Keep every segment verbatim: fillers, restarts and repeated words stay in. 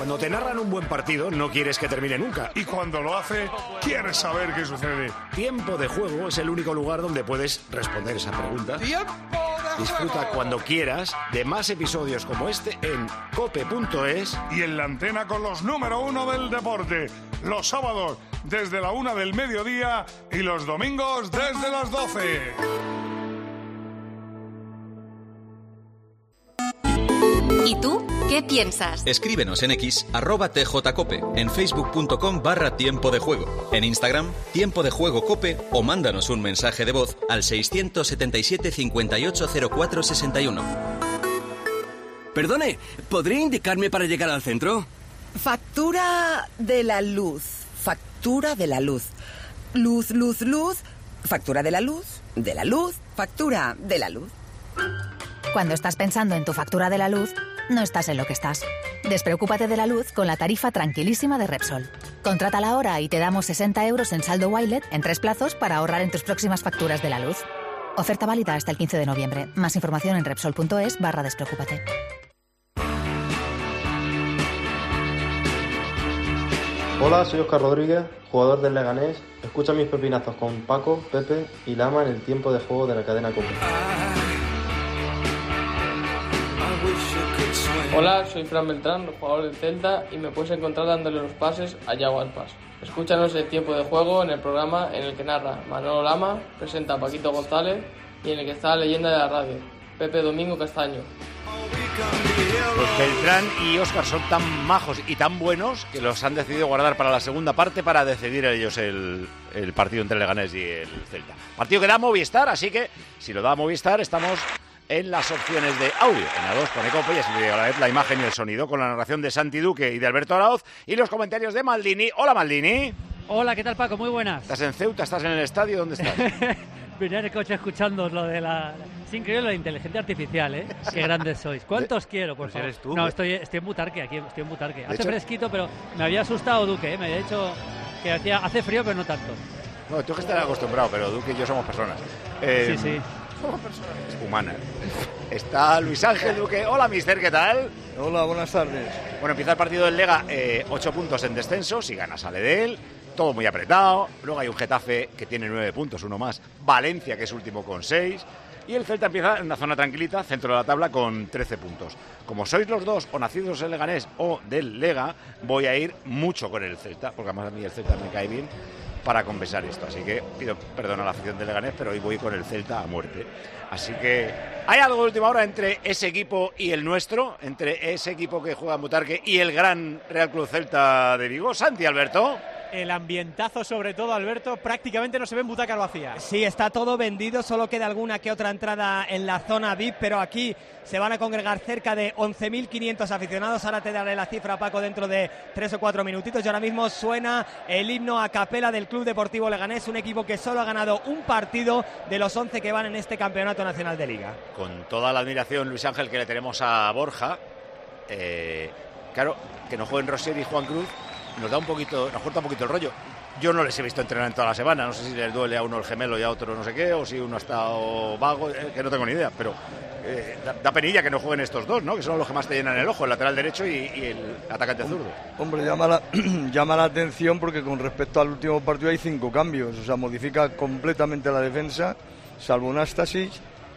Cuando te narran un buen partido, no quieres que termine nunca. Y cuando lo hace, quieres saber qué sucede. Tiempo de Juego es el único lugar donde puedes responder esa pregunta. ¡Tiempo de Disfruta juego! cuando quieras de más episodios como este en cope punto es. Y en la antena con los número uno del deporte. Los sábados desde la una del mediodía y los domingos desde las doce. ¿Y tú qué piensas? Escríbenos en X, arroba tjcope, en facebook.com barra tiempo de juego, en Instagram, tiempo de juego cope, o mándanos un mensaje de voz al seiscientos setenta y siete cincuenta y ocho cero cuatro sesenta y uno. Perdone, ¿podría indicarme para llegar al centro? Factura de la luz. Factura de la luz. Luz, luz, luz. Factura de la luz. De la luz. Factura de la luz. Cuando estás pensando en tu factura de la luz, no estás en lo que estás. Despreocúpate de la luz con la tarifa tranquilísima de Repsol. Contrátala ahora y te damos sesenta euros en saldo Wilet en tres plazos para ahorrar en tus próximas facturas de la luz. Oferta válida hasta el quince de noviembre. Más información en repsol.es barra despreocúpate. Hola, soy Óscar Rodríguez, jugador del Leganés. Escucha mis pepinazos con Paco, Pepe y Lama en el tiempo de juego de la cadena COPE. Hola, soy Fran Beltrán, jugador del Celta, y me puedes encontrar dándole los pases a Yago Aspas. Escúchanos el tiempo de juego en el programa en el que narra Manolo Lama, presenta a Paquito González y en el que está la leyenda de la radio, Pepe Domingo Castaño. Pues Beltrán y Óscar son tan majos y tan buenos que los han decidido guardar para la segunda parte para decidir ellos el, el partido entre el Leganés y el Celta. Partido que da Movistar, así que si lo da Movistar estamos en las opciones de audio. En A dos pone Cope y así a la vez la imagen y el sonido con la narración de Santi Duque y de Alberto Araoz y los comentarios de Maldini. Hola Maldini. Hola, ¿qué tal Paco? Muy buenas. ¿Estás en Ceuta? ¿Estás en el estadio? ¿Dónde estás? Venía en el coche escuchando lo de la... Es increíble la inteligencia artificial, ¿eh? Qué grandes sois. ¿Cuántos quiero, por favor? Eres tú, no, ¿eh? estoy, estoy en Butarque, aquí estoy en Butarque. Hace hecho... fresquito, pero me había asustado Duque, ¿eh? Me había dicho que hacía, hace frío, pero no tanto. No, tú que estás acostumbrado, pero Duque y yo somos personas. Eh, sí, sí. Somos personas humanas. Está Luis Ángel Duque. Hola, mister, ¿qué tal? Hola, buenas tardes. Bueno, empieza el partido del Lega, eh, ocho puntos en descenso, si gana sale de él. Todo muy apretado. Luego hay un Getafe que tiene nueve puntos, uno más. Valencia, que es último, con seis. Y el Celta empieza en una zona tranquilita, centro de la tabla, con trece puntos. Como sois los dos, o nacidos en Leganés o del Lega, voy a ir mucho con el Celta, porque además a mí el Celta me cae bien, para compensar esto. Así que pido perdón a la afición del Leganés, pero hoy voy con el Celta a muerte. Así que hay algo de última hora entre ese equipo y el nuestro, entre ese equipo que juega en Butarque y el gran Real Club Celta de Vigo. Santi, Alberto. El ambientazo, sobre todo, Alberto, prácticamente no se ve en butacas vacías. Sí, está todo vendido, solo queda alguna que otra entrada en la zona V I P, pero aquí se van a congregar cerca de once mil quinientos aficionados. Ahora te daré la cifra, Paco, dentro de tres o cuatro minutitos. Y ahora mismo suena el himno a capela del Club Deportivo Leganés, un equipo que solo ha ganado un partido de los once que van en este Campeonato Nacional de Liga. Con toda la admiración, Luis Ángel, que le tenemos a Borja, eh, claro, que no jueguen Rosier y Juan Cruz, nos da un poquito, nos corta un poquito el rollo. Yo no les he visto entrenar en toda la semana, no sé si les duele a uno el gemelo y a otro no sé qué, o si uno ha estado vago, eh, que no tengo ni idea, pero eh, da, da penilla que no jueguen estos dos, ¿no? Que son los que más te llenan el ojo, el lateral derecho y, y el atacante zurdo. Hombre, llama la, llama la atención porque con respecto al último partido hay cinco cambios, o sea, modifica completamente la defensa, salvo un Astasis,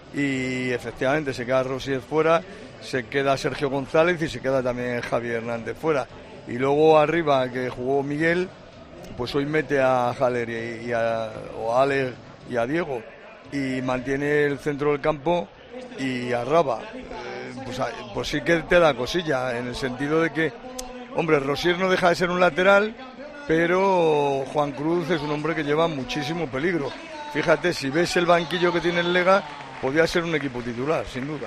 y efectivamente se queda Rosier fuera, se queda Sergio González y se queda también Javier Hernández fuera. Y luego arriba, que jugó Miguel, pues hoy mete a Haller y, y a, o a Alex y a Diego, y mantiene el centro del campo y a Raba. Eh, pues, pues sí que te da cosilla, en el sentido de que, hombre, Rosier no deja de ser un lateral, pero Juan Cruz es un hombre que lleva muchísimo peligro. Fíjate, si ves el banquillo que tiene el Lega, podría ser un equipo titular, sin duda.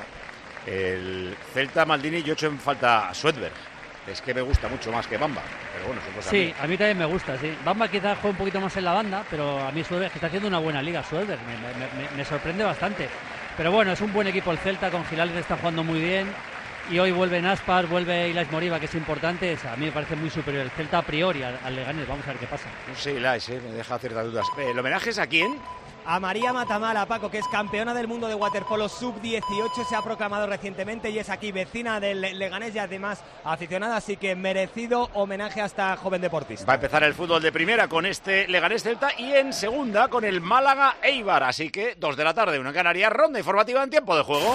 El Celta, Maldini, yo echo en falta a Swedberg. Es que me gusta mucho más que Bamba, pero bueno, son cosas Sí, mías. a mí también me gusta, sí. Bamba quizás juega un poquito más en la banda, pero a mí Swedberg está haciendo una buena liga, Swedberg, me, me, me, me sorprende bastante. Pero bueno, es un buen equipo el Celta, con Gilanes está jugando muy bien, y hoy vuelven Aspas, vuelve Ilaix Moriba, que es importante. O sea, a mí me parece muy superior el Celta a priori al, al Leganés. Vamos a ver qué pasa. No sé, Ilaix, eh, me deja ciertas dudas. ¿El homenaje es a quién? A María Matamala, Paco, que es campeona del mundo de waterpolo sub dieciocho, se ha proclamado recientemente y es aquí vecina del Leganés y además aficionada, así que merecido homenaje a esta joven deportista. Va a empezar el fútbol de primera con este Leganés Celta y en segunda con el Málaga Eibar, así que dos de la tarde, una en Canarias, ronda informativa en tiempo de juego.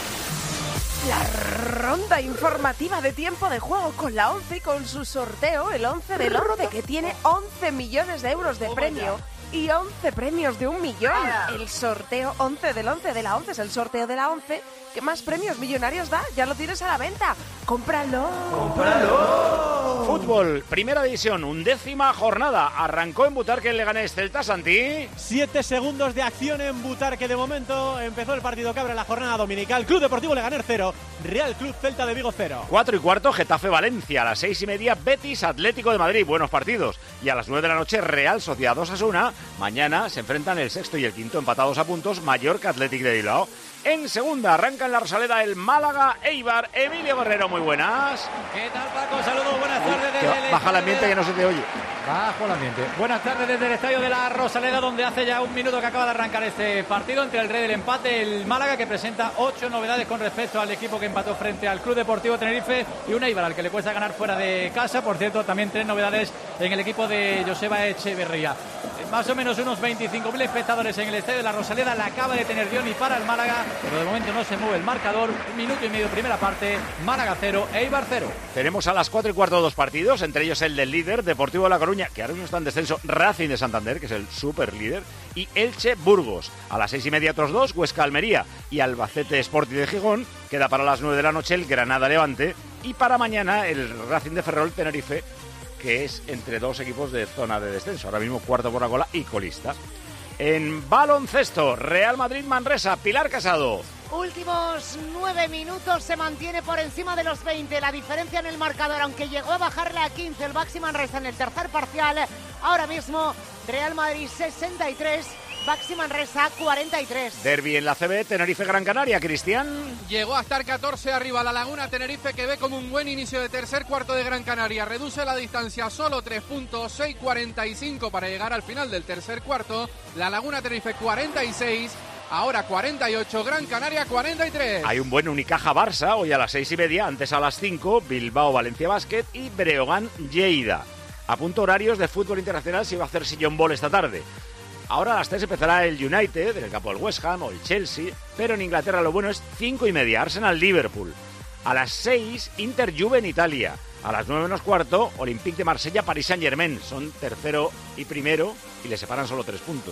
La ronda informativa de tiempo de juego con la once y con su sorteo, el once del once, que tiene once millones de euros de premio. Y once premios de un millón. El sorteo once del once de la once es el sorteo de la once que más premios millonarios da. Ya lo tienes a la venta. ¡Cómpralo! ¡Cómpralo! Fútbol, primera división, undécima jornada. Arrancó en Butarque el Leganés Celta, Santi. Siete segundos de acción en Butarque de momento. Empezó el partido que abre la jornada dominical. Club Deportivo Leganés cero, Real Club Celta de Vigo cero. Cuatro y cuarto, Getafe Valencia. A las seis y media, Betis Atlético de Madrid. Buenos partidos. Y a las nueve de la noche, Real Sociedad Osasuna. Mañana se enfrentan el sexto y el quinto empatados a puntos, Mallorca Athletic de Bilbao. En segunda arranca en la Rosaleda el Málaga Eibar. Emilio Guerrero, muy buenas. ¿Qué tal, Paco? Saludos, buenas tardes desde Uy, el baja el ambiente de... que no se te oye. Bajo el ambiente. Buenas tardes desde el estadio de la Rosaleda, donde hace ya un minuto que acaba de arrancar este partido entre el rey del empate, el Málaga, que presenta ocho novedades con respecto al equipo que empató frente al Club Deportivo Tenerife, y un Eibar al que le cuesta ganar fuera de casa. Por cierto, también tres novedades en el equipo de Joseba Echeverría. Más o menos unos veinticinco mil espectadores en el estadio de la Rosaleda. La acaba de tener Dioni para el Málaga, pero de momento no se mueve el marcador. Un minuto y medio primera parte, Málaga cero, Eibar cero. Tenemos a las cuatro y cuarto dos partidos, entre ellos el del líder, Deportivo de La Coruña, que ahora mismo está en descenso, Racing de Santander, que es el super líder, y Elche Burgos. A las seis y media otros dos, Huesca Almería y Albacete Sporting de Gijón. Queda para las nueve de la noche el Granada Levante, y para mañana el Racing de Ferrol Tenerife, que es entre dos equipos de zona de descenso, ahora mismo cuarto por la cola y colista. En baloncesto, Real Madrid Manresa, Pilar Casado. Últimos nueve minutos, se mantiene por encima de los veinte. La diferencia en el marcador, aunque llegó a bajarle a quince el Baxi Manresa en el tercer parcial. Ahora mismo, Real Madrid sesenta y tres, Baxi Manresa cuarenta y tres. Derbi en la C B, Tenerife Gran Canaria, Cristian. Llegó a estar catorce arriba la Laguna Tenerife, que ve como un buen inicio de tercer cuarto de Gran Canaria. Reduce la distancia a solo tres puntos, seis cuarenta y cinco para llegar al final del tercer cuarto. La Laguna Tenerife cuarenta y seis. Ahora cuarenta y ocho, Gran Canaria cuarenta y tres. Hay un buen Unicaja Barça, hoy a las seis y media, antes a las cinco, Bilbao Valencia Basket y Breogán Lleida. A punto horarios de fútbol internacional se va a hacer sillón ball esta tarde. Ahora a las tres empezará el United, en el campo del West Ham, o el Chelsea, pero en Inglaterra lo bueno es cinco y media, Arsenal-Liverpool. A las seis, Inter-Juve en Italia. A las nueve menos cuarto, Olympique de Marsella, Paris Saint-Germain. Son tercero y primero y le separan solo tres puntos.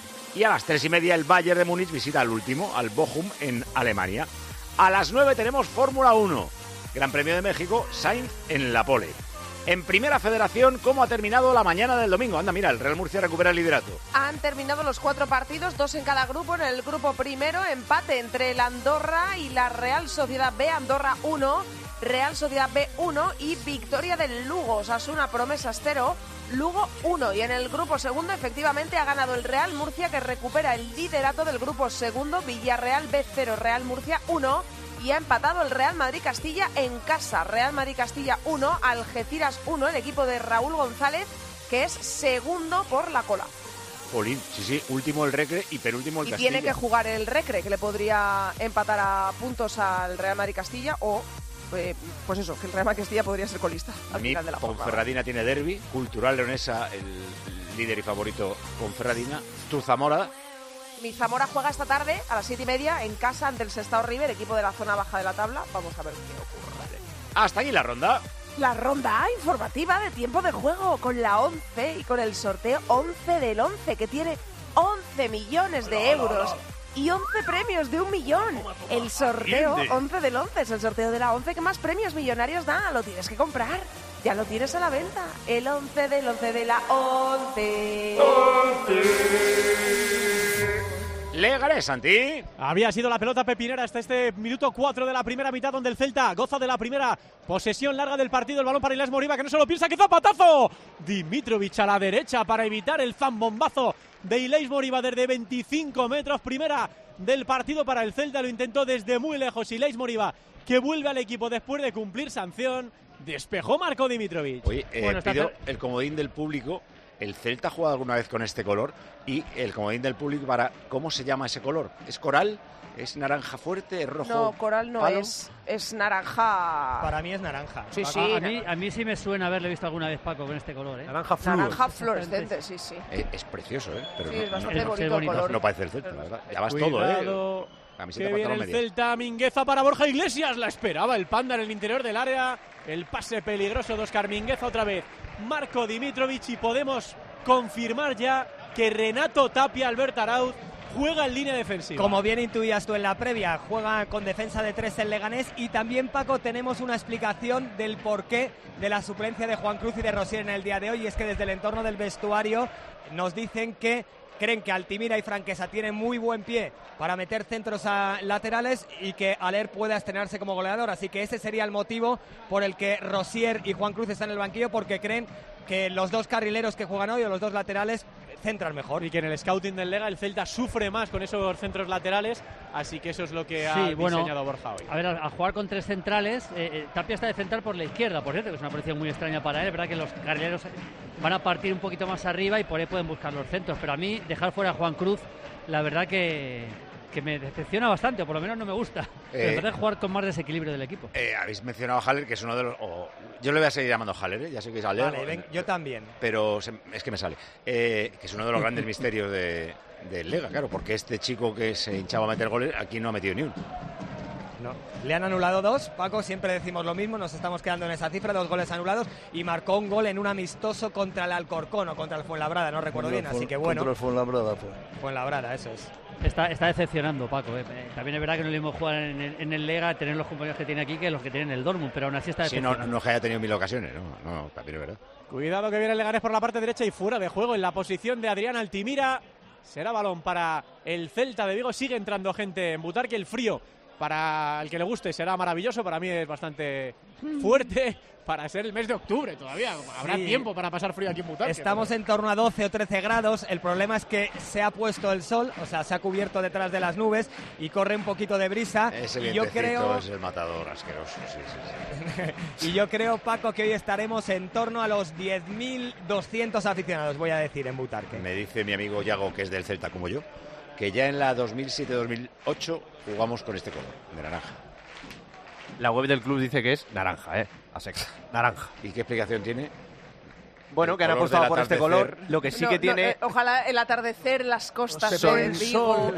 Y a las tres y media el Bayern de Múnich visita al último, al Bochum, en Alemania. A las nueve tenemos Fórmula uno. Gran Premio de México, Sainz en la pole. En Primera Federación, ¿cómo ha terminado la mañana del domingo? Anda, mira, el Real Murcia recupera el liderato. Han terminado los cuatro partidos, dos en cada grupo. En el grupo primero, empate entre el Andorra y la Real Sociedad B. Andorra uno, Real Sociedad B uno y victoria del Lugo. Osasuna Promesas cero, Lugo uno. Y en el grupo segundo, efectivamente, ha ganado el Real Murcia, que recupera el liderato del grupo segundo. Villarreal B cero, Real Murcia uno. Y ha empatado el Real Madrid Castilla en casa. Real Madrid Castilla uno, Algeciras uno, el equipo de Raúl González, que es segundo por la cola. Jolín, sí, sí, último el Recre y penúltimo el y Castilla. Y tiene que jugar el Recre, que le podría empatar a puntos al Real Madrid Castilla, o eh, pues eso, que el Real Madrid Castilla podría ser colista al Mi final de la jornada. Ponferradina tiene derbi, Cultural Leonesa, el líder y favorito Ponferradina, tu Zamora. Mi Zamora juega esta tarde a las siete y media en casa ante el Sestao River, equipo de la zona baja de la tabla. Vamos a ver qué ocurre. Vale. Hasta aquí la ronda. La ronda informativa de tiempo de juego con la once y con el sorteo once del once, que tiene once millones de euros y once premios de un millón. El sorteo once del once es el sorteo de la once que más premios millonarios da. Lo tienes que comprar. Ya lo tienes a la venta. El once del once de la once. Leganés, Santi. Había sido la pelota pepinera hasta este minuto cuatro de la primera mitad, donde el Celta goza de la primera posesión larga del partido. El balón para Ilaix Moriba, que no se lo piensa. ¡Qué zapatazo! Dimitrovic a la derecha para evitar el zambombazo de Ilaix Moriba desde veinticinco metros. Primera del partido para el Celta. Lo intentó desde muy lejos y Leis Moriba, que vuelve al equipo después de cumplir sanción, despejó Marko Dimitrovic. Oye, eh, bueno, pido el comodín del público. ¿El Celta ha jugado alguna vez con este color? Y el comodín del público para ¿cómo se llama ese color? ¿Es coral? ¿Es naranja fuerte? ¿Es rojo? No, coral no palo? es. Es naranja. Para mí es naranja. Sí, sí. A, a, mí, a mí sí me suena haberle visto alguna vez, Paco, con este color, ¿eh? Naranja fluo. Naranja fluorescente, sí, sí. Es, es precioso, ¿eh? Pero Sí, no, es bastante no, bonito el color. No parece el Celta, la verdad. Ya vas Cuidado, todo, ¿eh? Camiseta, que viene el pantalón, medias. Celta, Mingueza para Borja Iglesias, la esperaba el Panda en el interior del área, el pase peligroso de Óscar Mingueza otra vez, Marko Dimitrovic, y podemos confirmar ya que Renato Tapia, Albert Arauz, juega en línea defensiva. Como bien intuías tú en la previa, juega con defensa de tres el Leganés, y también, Paco, tenemos una explicación del porqué de la suplencia de Juan Cruz y de Rosier en el día de hoy, y es que desde el entorno del vestuario nos dicen que creen que Altimira y Franquesa tienen muy buen pie para meter centros a laterales y que Aller pueda estrenarse como goleador. Así que ese sería el motivo por el que Rosier y Juan Cruz están en el banquillo, porque creen que los dos carrileros que juegan hoy o los dos laterales centran mejor. Y que en el scouting del Lega el Celta sufre más con esos centros laterales, así que eso es lo que ha sí, bueno, diseñado Borja hoy. A ver, al jugar con tres centrales, eh, eh, Tapia está de central por la izquierda, por cierto, que es una posición muy extraña para él. Es verdad que los carrileros van a partir un poquito más arriba y por ahí pueden buscar los centros, pero a mí dejar fuera a Juan Cruz, la verdad que, que me decepciona bastante, o por lo menos no me gusta. Eh, en vez de jugar con más desequilibrio del equipo. Eh, habéis mencionado a Haller, que es uno de los... Oh, yo le voy a seguir llamando Haller, ¿eh? Ya sé que es Haller. Vale, ven, yo también. Pero se, es que me sale. Eh, que es uno de los grandes misterios de, del Lega, claro, porque este chico que se hinchaba a meter goles, aquí no ha metido ni uno. No. Le han anulado dos, Paco, siempre decimos lo mismo, nos estamos quedando en esa cifra, dos goles anulados, y marcó un gol en un amistoso contra el Alcorcón o contra el Fuenlabrada, no recuerdo bien, así que bueno. Contra el Fuenlabrada fue. Fuenlabrada, eso es. Está, está decepcionando, Paco. Eh. También es verdad que no le hemos jugar en el, en el Lega, tener los compañeros que tiene aquí que los que tienen en el Dortmund, pero aún así está Sí, decepcionando. no, no es que haya tenido mil ocasiones, no, no, también es verdad. Cuidado que viene el Leganés por la parte derecha y fuera de juego en la posición de Adrián Altimira. Será balón para el Celta de Vigo. Sigue entrando gente en Butarque. El frío, para el que le guste, será maravilloso. Para mí es bastante fuerte para ser el mes de octubre todavía. Habrá Sí. tiempo para pasar frío aquí en Butarque. Estamos pero... en torno a doce o trece grados. El problema es que se ha puesto el sol, o sea, se ha cubierto detrás de las nubes y corre un poquito de brisa. Ese y yo vientecito creo, es el matador asqueroso, sí, sí, sí. y yo creo, Paco, que hoy estaremos en torno a los diez mil doscientos aficionados, voy a decir, en Butarque. Me dice mi amigo Yago, que es del Celta como yo, que ya en la dos mil siete dos mil ocho jugamos con este color, de naranja. La web del club dice que es naranja, ¿eh? A seca. Naranja. ¿Y qué explicación tiene? Bueno, El que han color apostado del por este atardecer. color. Lo que sí No, que no, tiene eh, ojalá el atardecer, las costas Sol, de Vigo.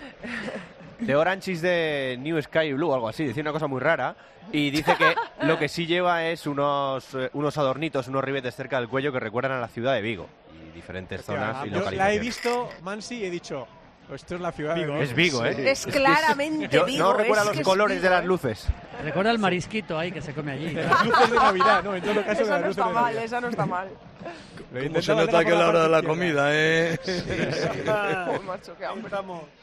de Orange is de New Sky Blue, algo así. Decía una cosa muy rara. Y dice que lo que sí lleva es unos, eh, unos adornitos, unos ribetes cerca del cuello que recuerdan a la ciudad de Vigo. Y diferentes zonas y Yo la he localizaciones. visto, Mansi, y he dicho, esto es la ciudad de Vigo. Es Vigo, ¿eh? Es claramente Yo Vigo. no recuerda es los que es colores Vigo, de las ¿eh? luces. Recuerda el marisquito ahí que se come allí. De las luces de Navidad, ¿no? En todo caso, de Eso las no luces está de mal, Navidad. eso no está mal. Como se nota que es la hora de la comida, ¿eh? Joder, macho, qué hambre.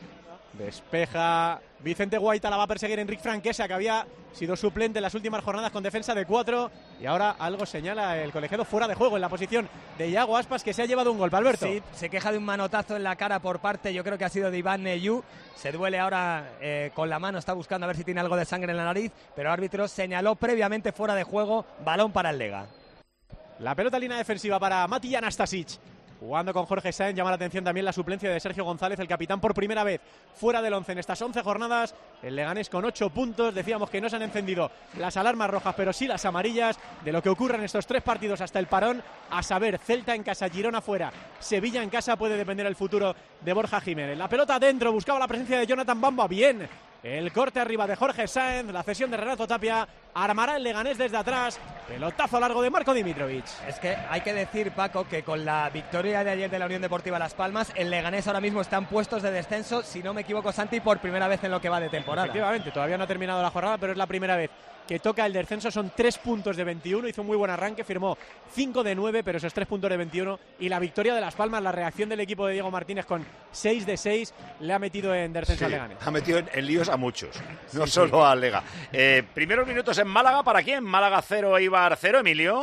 Despeja Vicente Guaita, la va a perseguir Enric Franquesa, que había sido suplente en las últimas jornadas con defensa de cuatro, y ahora algo señala el colegiado fuera de juego en la posición de Iago Aspas, que se ha llevado un golpe. Alberto. Sí, se queja de un manotazo en la cara por parte, yo creo que ha sido de Iván Neyú. Se duele ahora eh, con la mano, está buscando a ver si tiene algo de sangre en la nariz, pero el árbitro señaló previamente fuera de juego, balón para el Lega. La pelota en línea defensiva para Mati Anastasic. Jugando con Jorge Sáenz, llama la atención también la suplencia de Sergio González, el capitán por primera vez fuera del once en estas once jornadas. El Leganés con ocho puntos. Decíamos que no se han encendido las alarmas rojas, pero sí las amarillas de lo que ocurre en estos tres partidos hasta el parón. A saber, Celta en casa, Girona fuera, Sevilla en casa. Puede depender el futuro de Borja Jiménez. La pelota adentro, buscaba la presencia de Jonathan Bamba. Bien. El corte arriba de Jorge Sáenz, la cesión de Renato Tapia, armará el Leganés desde atrás, pelotazo largo de Marko Dimitrovic. Es que hay que decir, Paco, que con la victoria de ayer de la Unión Deportiva Las Palmas, el Leganés ahora mismo está en puestos de descenso, si no me equivoco, Santi, por primera vez en lo que va de temporada. Efectivamente, todavía no ha terminado la jornada, pero es la primera vez que toca el descenso. Son tres puntos de veintiuno, hizo un muy buen arranque, firmó cinco de nueve, pero esos tres puntos de veintiuno y la victoria de Las Palmas, la reacción del equipo de Diego Martínez con seis de seis, le ha metido en descenso Sí, al Leganés. ha metido en, en líos a muchos, no Sí, solo sí. al Lega. Eh, primeros minutos en Málaga, ¿para quién? Málaga cero, Eibar cero, Emilio.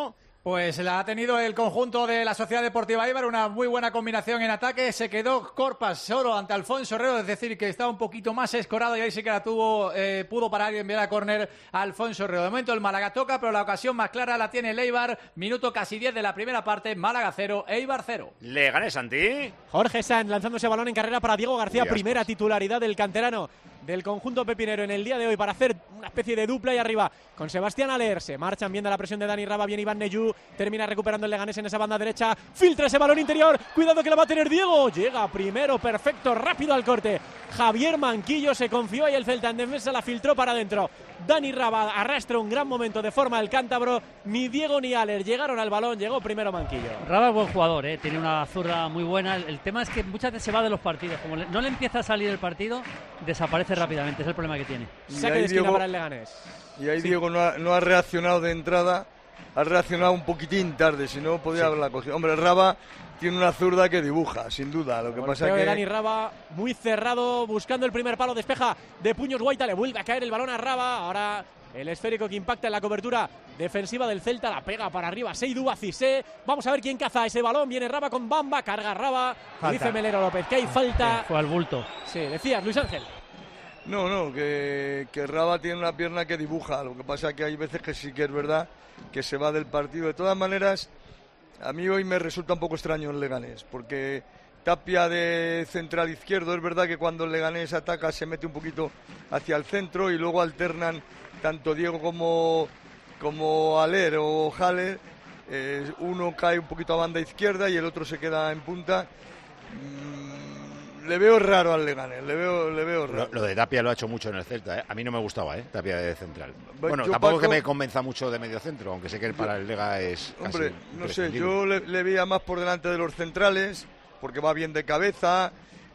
Pues la ha tenido el conjunto de la Sociedad Deportiva Eibar, una muy buena combinación en ataque. Se quedó Corpas solo ante Alfonso Herrero, es decir, que estaba un poquito más escorado y ahí sí que la tuvo, eh, pudo parar y enviar a córner a Alfonso Herrero. De momento el Málaga toca, pero la ocasión más clara la tiene el Eibar. Minuto casi diez de la primera parte, Málaga cero, Eibar cero. Leganés, Santi. Jorge Sanz lanzando ese balón en carrera para Diego García, Dios, primera pues. titularidad del canterano del conjunto pepinero en el día de hoy para hacer una especie de dupla y arriba con Sebastián Aller. Se marchan bien de la presión de Dani Raba, bien Iván Neyú, termina recuperando el Leganés en esa banda derecha, filtra ese balón interior, cuidado que la va a tener Diego, llega primero, perfecto, rápido al corte, Javier Manquillo, se confió y el Celta en defensa la filtró para adentro. Dani Raba arrastra un gran momento de forma el cántabro, ni Diego ni Aller llegaron al balón, llegó primero Manquillo. Raba es buen jugador, ¿eh? Tiene una zurda muy buena. El, el tema es que muchas veces se va de los partidos. Como le, no le empieza a salir el partido, desaparece rápidamente. Es el problema que tiene. Saque de esquina Diego, para el Leganés. Y ahí Sí. Diego no ha, no ha reaccionado de entrada, ha reaccionado un poquitín tarde, si no podía Sí. haberla cogido. Hombre, Raba tiene una zurda que dibuja, sin duda. Lo que Golpeo pasa de que Dani Raba, muy cerrado, buscando el primer palo, despeja de puños Guaita, le vuelve a caer el balón a Raba, ahora el esférico que impacta en la cobertura defensiva del Celta, la pega para arriba, Seydou Cissé, vamos a ver quién caza ese balón, viene Raba con Bamba, carga Raba, Falta. dice Melero López que hay falta. Fue al bulto. Sí, decías, Luis Ángel. No, no, que, que Raba tiene una pierna que dibuja. Lo que pasa es que hay veces que sí que es verdad que se va del partido. De todas maneras, a mí hoy me resulta un poco extraño el Leganés, porque Tapia de central izquierdo, es verdad que cuando el Leganés ataca se mete un poquito hacia el centro y luego alternan tanto Diego como, como Aller o Haller. Eh, uno cae un poquito a banda izquierda y el otro se queda en punta. Mm, Le veo raro al Leganés, le veo, le veo raro. Lo, lo de Tapia lo ha hecho mucho en el Celta, ¿eh? A mí no me gustaba, ¿eh? Tapia de central. Bueno, yo, tampoco Paco, es que me convenza mucho de medio centro, aunque sé que para el Lega es casi Hombre, no sé, imprescindible. yo le, le veía más por delante de los centrales, porque va bien de cabeza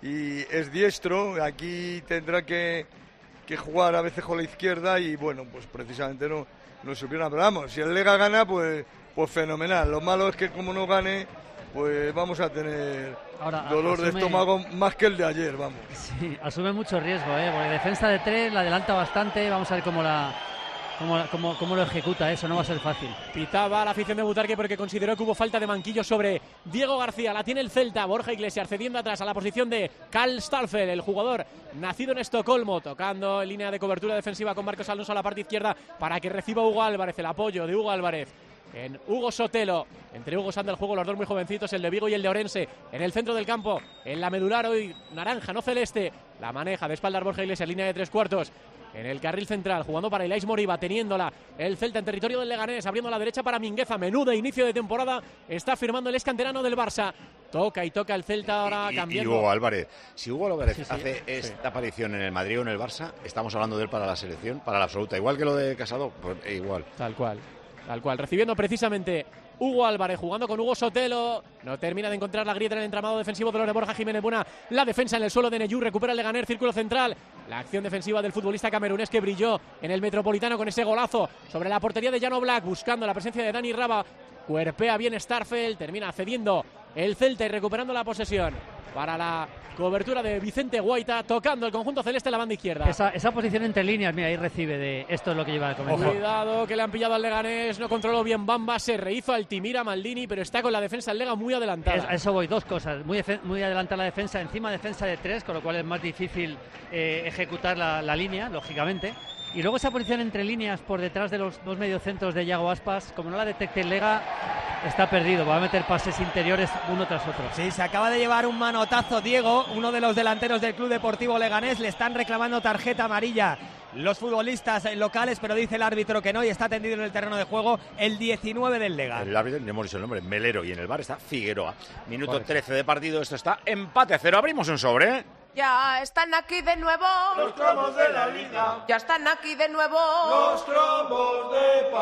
y es diestro. Aquí tendrá que, que jugar a veces con la izquierda y bueno, pues precisamente no, no supieron. Pero vamos, si el Lega gana, pues, pues fenomenal. Lo malo es que como no gane, pues vamos a tener Ahora, dolor asume, de estómago más que el de ayer, vamos. Sí, asume mucho riesgo, ¿eh? Porque defensa de tres, la adelanta bastante. Vamos a ver cómo, la, cómo, cómo, cómo lo ejecuta. Eso no va a ser fácil. Pitaba la afición de Butarque porque consideró que hubo falta de Manquillo sobre Diego García. La tiene el Celta, Borja Iglesias cediendo atrás a la posición de Karl Staffel, el jugador nacido en Estocolmo, tocando en línea de cobertura defensiva con Marcos Alonso a la parte izquierda para que reciba Hugo Álvarez, el apoyo de Hugo Álvarez en Hugo Sotelo, entre Hugo Sanda el juego, los dos muy jovencitos, el de Vigo y el de Orense, en el centro del campo, en la medular hoy naranja, no celeste, la maneja de espaldas Borja Iglesias, línea de tres cuartos, en el carril central, jugando para Ilais Moriba, teniéndola el Celta en territorio del Leganés, abriendo a la derecha para Mingueza, menudo inicio de temporada, está firmando el escanterano del Barça, toca y toca el Celta ahora Y, y cambiando. Hugo Álvarez, si Hugo Álvarez Sí, sí, hace sí. esta aparición en el Madrid o en el Barça, estamos hablando de él para la selección, para la absoluta, igual que lo de Casado, pues igual. Tal cual. Tal cual, recibiendo precisamente Hugo Álvarez, jugando con Hugo Sotelo, no termina de encontrar la grieta en el entramado defensivo de los de Borja Jiménez. Buena la defensa en el suelo de Neyú, recupera el Leganés, círculo central, la acción defensiva del futbolista camerunés que brilló en el Metropolitano con ese golazo sobre la portería de Llano Black, buscando la presencia de Dani Raba, cuerpea bien Starfelt, termina cediendo el Celta y recuperando la posesión para la cobertura de Vicente Guaita, tocando el conjunto celeste en la banda izquierda. Esa, esa posición entre líneas, mira, ahí recibe de esto es lo que lleva a comentar. Cuidado que le han pillado al Leganés, no controló bien Bamba, se rehizo Altimira Maldini, pero está con la defensa del Lega muy adelantada. Es- a eso voy, dos cosas. Muy, defen- muy adelantada la defensa, encima defensa de tres, con lo cual es más difícil eh, ejecutar la, la línea, lógicamente. Y luego esa posición entre líneas por detrás de los dos mediocentros de Yago Aspas, como no la detecte el Lega, está perdido. Va a meter pases interiores uno tras otro. Sí, se acaba de llevar un manotazo Diego, uno de los delanteros del Club Deportivo Leganés. Le están reclamando tarjeta amarilla los futbolistas locales, pero dice el árbitro que no y está tendido en el terreno de juego el diecinueve del Lega. El árbitro, no hemos dicho el nombre, Melero, y en el bar está Figueroa. Minuto Correcto. trece de partido, esto está empate a cero. Abrimos un sobre, ¿eh? Ya están aquí de nuevo Los cromos de la liga, Ya están aquí de nuevo los cromos de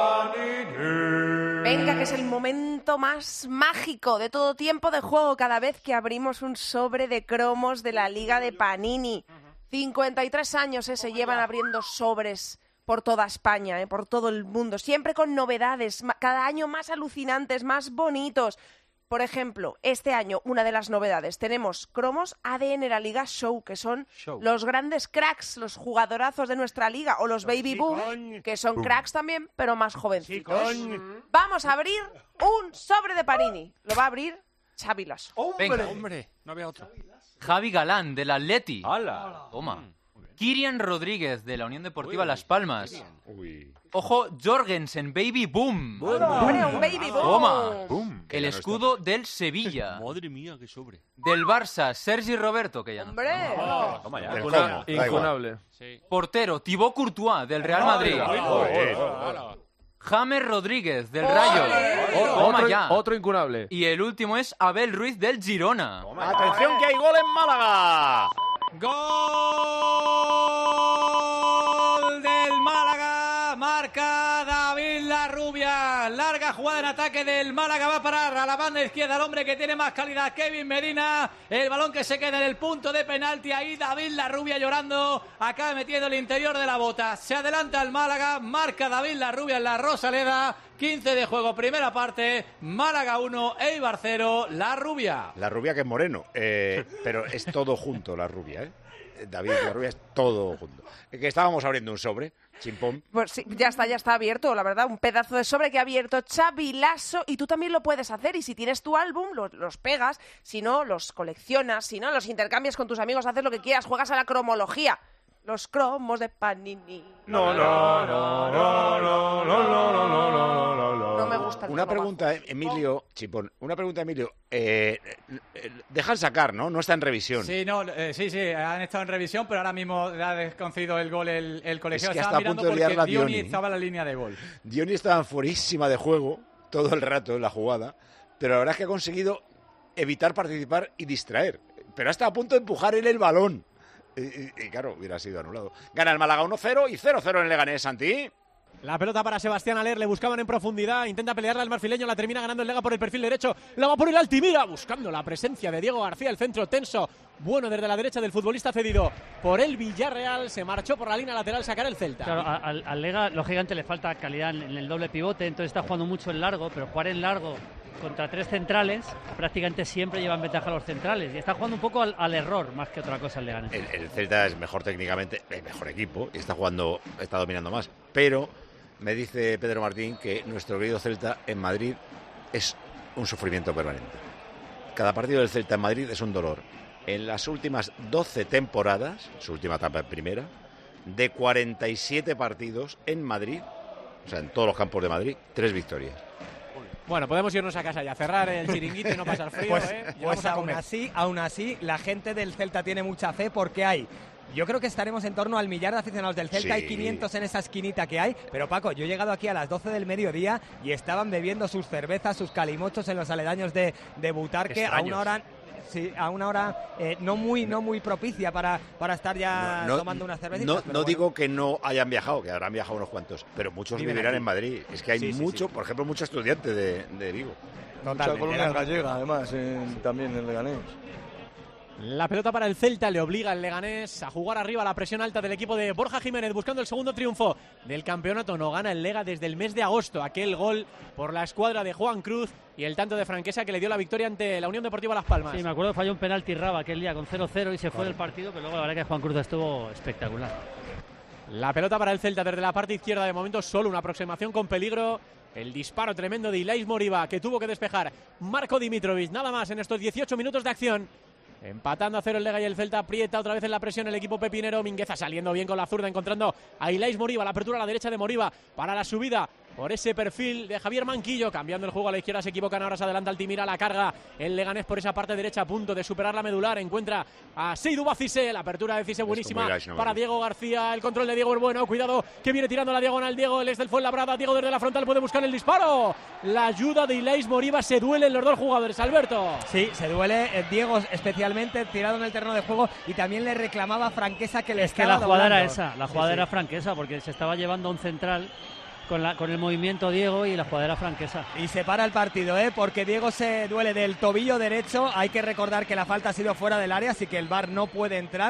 Panini. Venga, que es el momento más mágico de todo tiempo de juego cada vez que abrimos un sobre de cromos de la Liga de Panini. cincuenta y tres años eh, se llevan abriendo sobres por toda España, eh, por todo el mundo, siempre con novedades, ma- cada año más alucinantes, más bonitos. Por ejemplo, este año una de las novedades, tenemos cromos A D N La Liga Show, que son Show. los grandes cracks, los jugadorazos de nuestra liga, o los Baby Boom, que son Boom. cracks también, pero más jovencitos. Vamos a abrir un sobre de Panini. Lo va a abrir Xavi Lasso. Venga. Hombre, no había otro. Javi Galán, del Atleti. Toma. Kirian Rodríguez, de la Unión Deportiva Las Palmas. Ojo, Jorgensen, Baby Boom. Hombre, un Baby Boom. Toma. Boom. El escudo del Sevilla. Madre mía, qué sobre. Del Barça, Sergi Roberto, que ya no. Hombre. Oh, toma ya. Incuna- Del Como, da incunable. Sí. Portero, Thibaut Courtois, del Real Madrid. James Rodríguez, del Rayo. Toma Otro, ya. otro incunable. Y el último es Abel Ruiz, del Girona. Atención que hay gol en Málaga. ¡Gol del Málaga! Marca David Larrubia. Larga jugada en ataque del Málaga. Va a parar a la banda izquierda el hombre que tiene más calidad, Kevin Medina. El balón que se queda en el punto de penalti. Ahí David Larrubia llorando. Acaba metiendo el interior de la bota. Se adelanta el Málaga. Marca David Larrubia en la Rosaleda. quince de juego, primera parte. Málaga uno, Eibar cero. La Rubia. La rubia que es moreno, eh, pero es todo junto la rubia, ¿eh? David, la rubia es todo junto. Que estábamos abriendo un sobre, chimpón. Pues sí, ya está, ya está abierto, la verdad, un pedazo de sobre que ha abierto Xavi Lasso, y tú también lo puedes hacer, y si tienes tu álbum, los, los pegas, si no, los coleccionas, si no, los intercambias con tus amigos, haces lo que quieras, juegas a la cromología. Los cromos de Panini. No, no, no, no, no, no, no, no, no, no, no. No me gusta el Una cromo pregunta, eh, Emilio, chipón, una pregunta, Emilio. Eh, eh, dejan sacar, ¿no? No está en revisión. Sí, no, eh, sí, sí, han estado en revisión, pero ahora mismo ha desconcedido el gol el, el colegiado. Es que Estaba está a mirando punto de porque liarla Dioni Dioni. estaba en la línea de gol. Dioni estaba fuerísima de juego todo el rato en la jugada, pero la verdad es que ha conseguido evitar participar y distraer. Pero hasta a punto de empujar él el balón. Y, y- y claro, hubiera sido anulado. Gana el Málaga uno cero y cero cero en el Leganés, Santi. La pelota para Sebastián Aller, le buscaban en profundidad, intenta pelearla al marfileño, la termina ganando el Lega por el perfil derecho, la va por el Altimira, buscando la presencia de Diego García, el centro tenso, bueno desde la derecha del futbolista cedido por el Villarreal, se marchó por la línea lateral, sacar el Celta. Claro, a- al, al Lega, lógicamente, le falta calidad en, en el doble pivote, entonces está jugando mucho en largo, pero jugar en largo contra tres centrales, prácticamente siempre llevan ventaja a los centrales, y está jugando un poco al, al error, más que otra cosa el Leganés. El, el Celta es mejor técnicamente, el mejor equipo, y está jugando, está dominando más. Pero me dice Pedro Martín que nuestro querido Celta en Madrid es un sufrimiento permanente. Cada partido del Celta en Madrid es un dolor. En las últimas doce temporadas, su última etapa en primera, de cuarenta y siete partidos en Madrid, o sea, en todos los campos de Madrid, tres victorias. Bueno, podemos irnos a casa ya, cerrar el chiringuito y no pasar frío, Pues, ¿eh? Y pues vamos a aún comer. así, aún así, la gente del Celta tiene mucha fe porque hay. Yo creo que estaremos en torno al millar de aficionados del Celta, Sí. hay quinientos en esa esquinita que hay, pero Paco, yo he llegado aquí a las doce del mediodía y estaban bebiendo sus cervezas, sus calimochos en los aledaños de, de Butarque a Extraños. una hora... Sí, a una hora eh, no muy no muy propicia para, para estar ya No, tomando unas cervecitas. no, pero no bueno. digo que no hayan viajado, que habrán viajado unos cuantos, pero muchos Viven vivirán aquí. en Madrid. Es que hay Sí, sí, mucho, sí. por ejemplo, mucho estudiante de, de Vigo. Mucha colonia gallega, además, en- también en Leganés. La pelota para el Celta le obliga al Leganés a jugar arriba, la presión alta del equipo de Borja Jiménez buscando el segundo triunfo del campeonato. No gana el Lega desde el mes de agosto. Aquel gol por la escuadra de Juan Cruz y el tanto de Franquesa que le dio la victoria ante la Unión Deportiva Las Palmas. Sí, me acuerdo que falló un penalti Raba aquel día con cero cero y se fue del partido, pero luego la verdad que Juan Cruz estuvo espectacular. La pelota para el Celta desde la parte izquierda, de momento solo una aproximación con peligro. El disparo tremendo de Ilais Moriba que tuvo que despejar Marco Dimitrovic. Nada más en estos dieciocho minutos de acción. Empatando a cero el Lega y el Celta aprieta otra vez en la presión el equipo pepinero. Mingueza saliendo bien con la zurda, encontrando a Ilais Moriba. La apertura a la derecha de Moriba para la subida por ese perfil de Javier Manquillo. Cambiando el juego a la izquierda, se equivocan. Ahora se adelanta Altimira, la carga el Leganés por esa parte derecha, a punto de superar la medular. Encuentra a Seydou Bacissé. La apertura de Cissé buenísima como Ilais, no para vale. Diego García. El control de Diego es bueno. Cuidado que viene tirando la diagonal Diego. El ex del Fuenlabrada. Diego desde la frontal puede buscar el disparo. La ayuda de Ilais Moriba. Se duelen los dos jugadores. Alberto. Sí, se duele eh, Diego especialmente tirado en el terreno de juego y también le reclamaba Franquesa que le Es que estaba la jugada era doblando. esa, la Sí, jugada sí. era Franquesa, porque se estaba llevando a un central con, la, con el movimiento Diego y la jugada era Franquesa. Y se para el partido, ¿eh? Porque Diego se duele del tobillo derecho. Hay que recordar que la falta ha sido fuera del área, así que el V A R no puede entrar.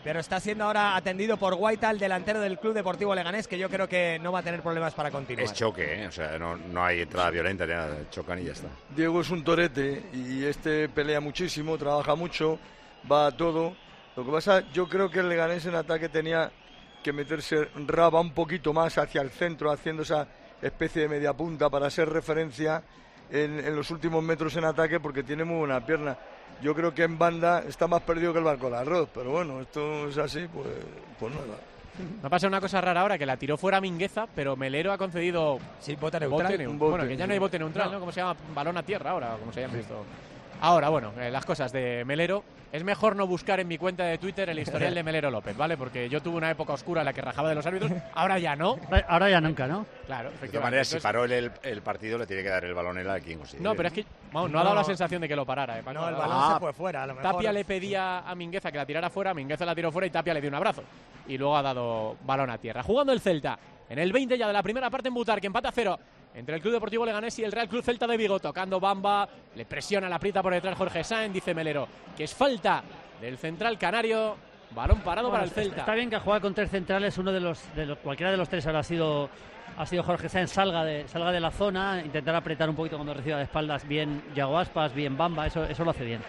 pero está siendo ahora atendido por Guaita, el delantero del Club Deportivo Leganés, que yo creo que no va a tener problemas para continuar. Es choque, ¿eh? O sea, no, no hay entrada violenta, ni nada, chocan y ya está. Diego es un torete y este pelea muchísimo, trabaja mucho, va a todo. Lo que pasa, yo creo que el Leganés en ataque tenía que meterse Raba un poquito más hacia el centro, haciendo esa especie de media punta para ser referencia en, en los últimos metros en ataque, porque tiene muy buena pierna. Yo creo que en banda está más perdido que el barco del arroz, pero bueno, esto es así, pues, pues nada. Me pasa una cosa rara ahora, que la tiró fuera Mingueza, pero Melero ha concedido sí, bote neutral. Bote neutral. Bueno, que ya no hay bote neutral, ¿no? ¿no? ¿Cómo se llama? Balón a tierra ahora, como se llama sí. esto. Ahora, bueno, eh, las cosas de Melero. Es mejor no buscar en mi cuenta de Twitter el historial de Melero López, ¿vale? Porque yo tuve una época oscura en la que rajaba de los árbitros, ahora ya no. Ahora ya nunca, ¿no? Claro, efectivamente. De todas maneras, si paró el, el partido, le tiene que dar el balón él a quien considere. No, pero es que vamos, no, no ha dado la sensación de que lo parara. ¿eh? No, el balón ah, se fue fuera, a lo mejor. Tapia le pedía a Mingueza que la tirara fuera, Mingueza la tiró fuera y Tapia le dio un abrazo. Y luego ha dado balón a tierra. Jugando el Celta, en el veinte ya de la primera parte en Butarque, empate a cero entre el Club Deportivo Leganés y el Real Club Celta de Vigo, tocando Bamba, le presiona, la aprieta por detrás Jorge Sáenz, dice Melero que es falta del central canario, balón parado bueno, para el Celta. Está bien que a jugar con tres centrales, uno de los, de los cualquiera de los tres ahora ha sido ha sido Jorge Sáenz, salga de salga de la zona, intentar apretar un poquito cuando reciba de espaldas, bien Yago Aspas, bien Bamba, eso eso lo hace bien.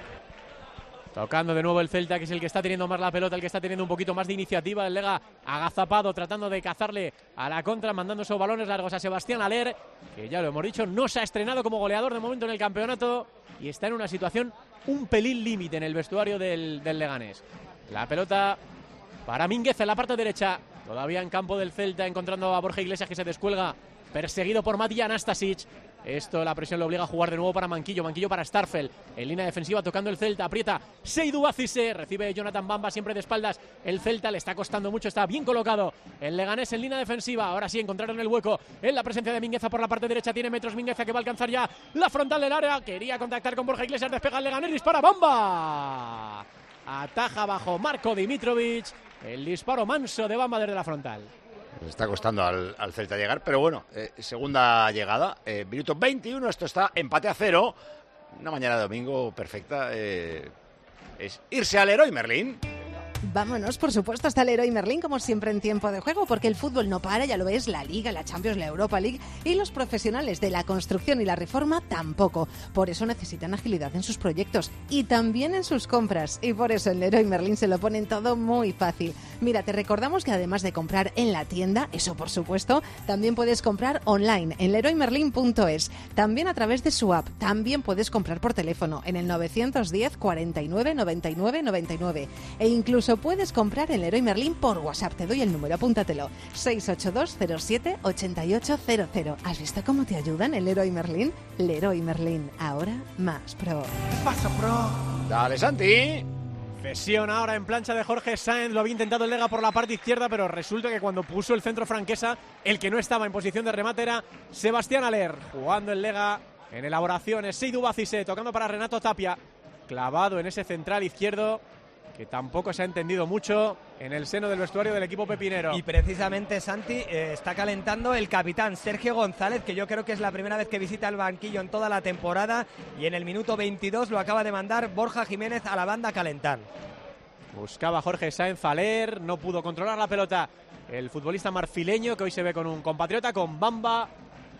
Tocando de nuevo el Celta, que es el que está teniendo más la pelota, el que está teniendo un poquito más de iniciativa. El Lega agazapado, tratando de cazarle a la contra, mandando esos balones largos a Sebastián Haller, que ya lo hemos dicho, no se ha estrenado como goleador de momento en el campeonato y está en una situación un pelín límite en el vestuario del, del Leganés. La pelota para Mingueza en la parte derecha, todavía en campo del Celta, encontrando a Borja Iglesias, que se descuelga, perseguido por Mati Anastasic. Esto, la presión le obliga a jugar de nuevo para Manquillo, Manquillo para Starfel, en línea defensiva tocando el Celta, aprieta Seydou Acise, recibe Jonathan Bamba siempre de espaldas, el Celta le está costando mucho, está bien colocado el Leganés en línea defensiva, ahora sí encontraron el hueco en la presencia de Mingueza por la parte derecha, tiene metros Mingueza que va a alcanzar ya la frontal del área, quería contactar con Borja Iglesias, despega el Leganés, dispara Bamba, ataja bajo Marco Dimitrovic, el disparo manso de Bamba desde la frontal. Le está costando al, al Celta llegar, pero bueno, eh, segunda llegada, eh, minuto veintiuno, esto está empate a cero, una mañana de domingo perfecta, eh, es irse al Leroy Merlin. Vámonos, por supuesto, hasta el Leroy Merlin, como siempre en tiempo de juego, porque el fútbol no para, ya lo ves, la Liga, la Champions, la Europa League, y los profesionales de la construcción y la reforma tampoco. Por eso necesitan agilidad en sus proyectos y también en sus compras, y por eso en Leroy Merlin se lo ponen todo muy fácil. Mira, te recordamos que además de comprar en la tienda, eso por supuesto, también puedes comprar online en leroy merlin punto es, también a través de su app, también puedes comprar por teléfono en el novecientos diez, cuarenta y nueve, noventa y nueve, noventa y nueve, e incluso puedes comprar en Leroy Merlin por WhatsApp. Te doy el número, apúntatelo. seis ocho dos cero siete ocho ocho cero cero. ¿Has visto cómo te ayudan en Leroy Merlin? Leroy Merlin, ahora más pro. ¡Pasa pro! ¡Dale, Santi! Cesión ahora en plancha de Jorge Sáenz, lo había intentado el Lega por la parte izquierda, pero resulta que cuando puso el centro franquesa, el que no estaba en posición de remate era Sebastián Haller. Jugando el Lega en elaboraciones, Seydou Acise, tocando para Renato Tapia, clavado en ese central izquierdo, que tampoco se ha entendido mucho en el seno del vestuario del equipo pepinero. Y precisamente, Santi, eh, está calentando el capitán Sergio González, que yo creo que es la primera vez que visita el banquillo en toda la temporada, y en el minuto veintidós lo acaba de mandar Borja Jiménez a la banda a calentar. Buscaba Jorge Sáenz Haller, no pudo controlar la pelota el futbolista marfileño, que hoy se ve con un compatriota, con Bamba.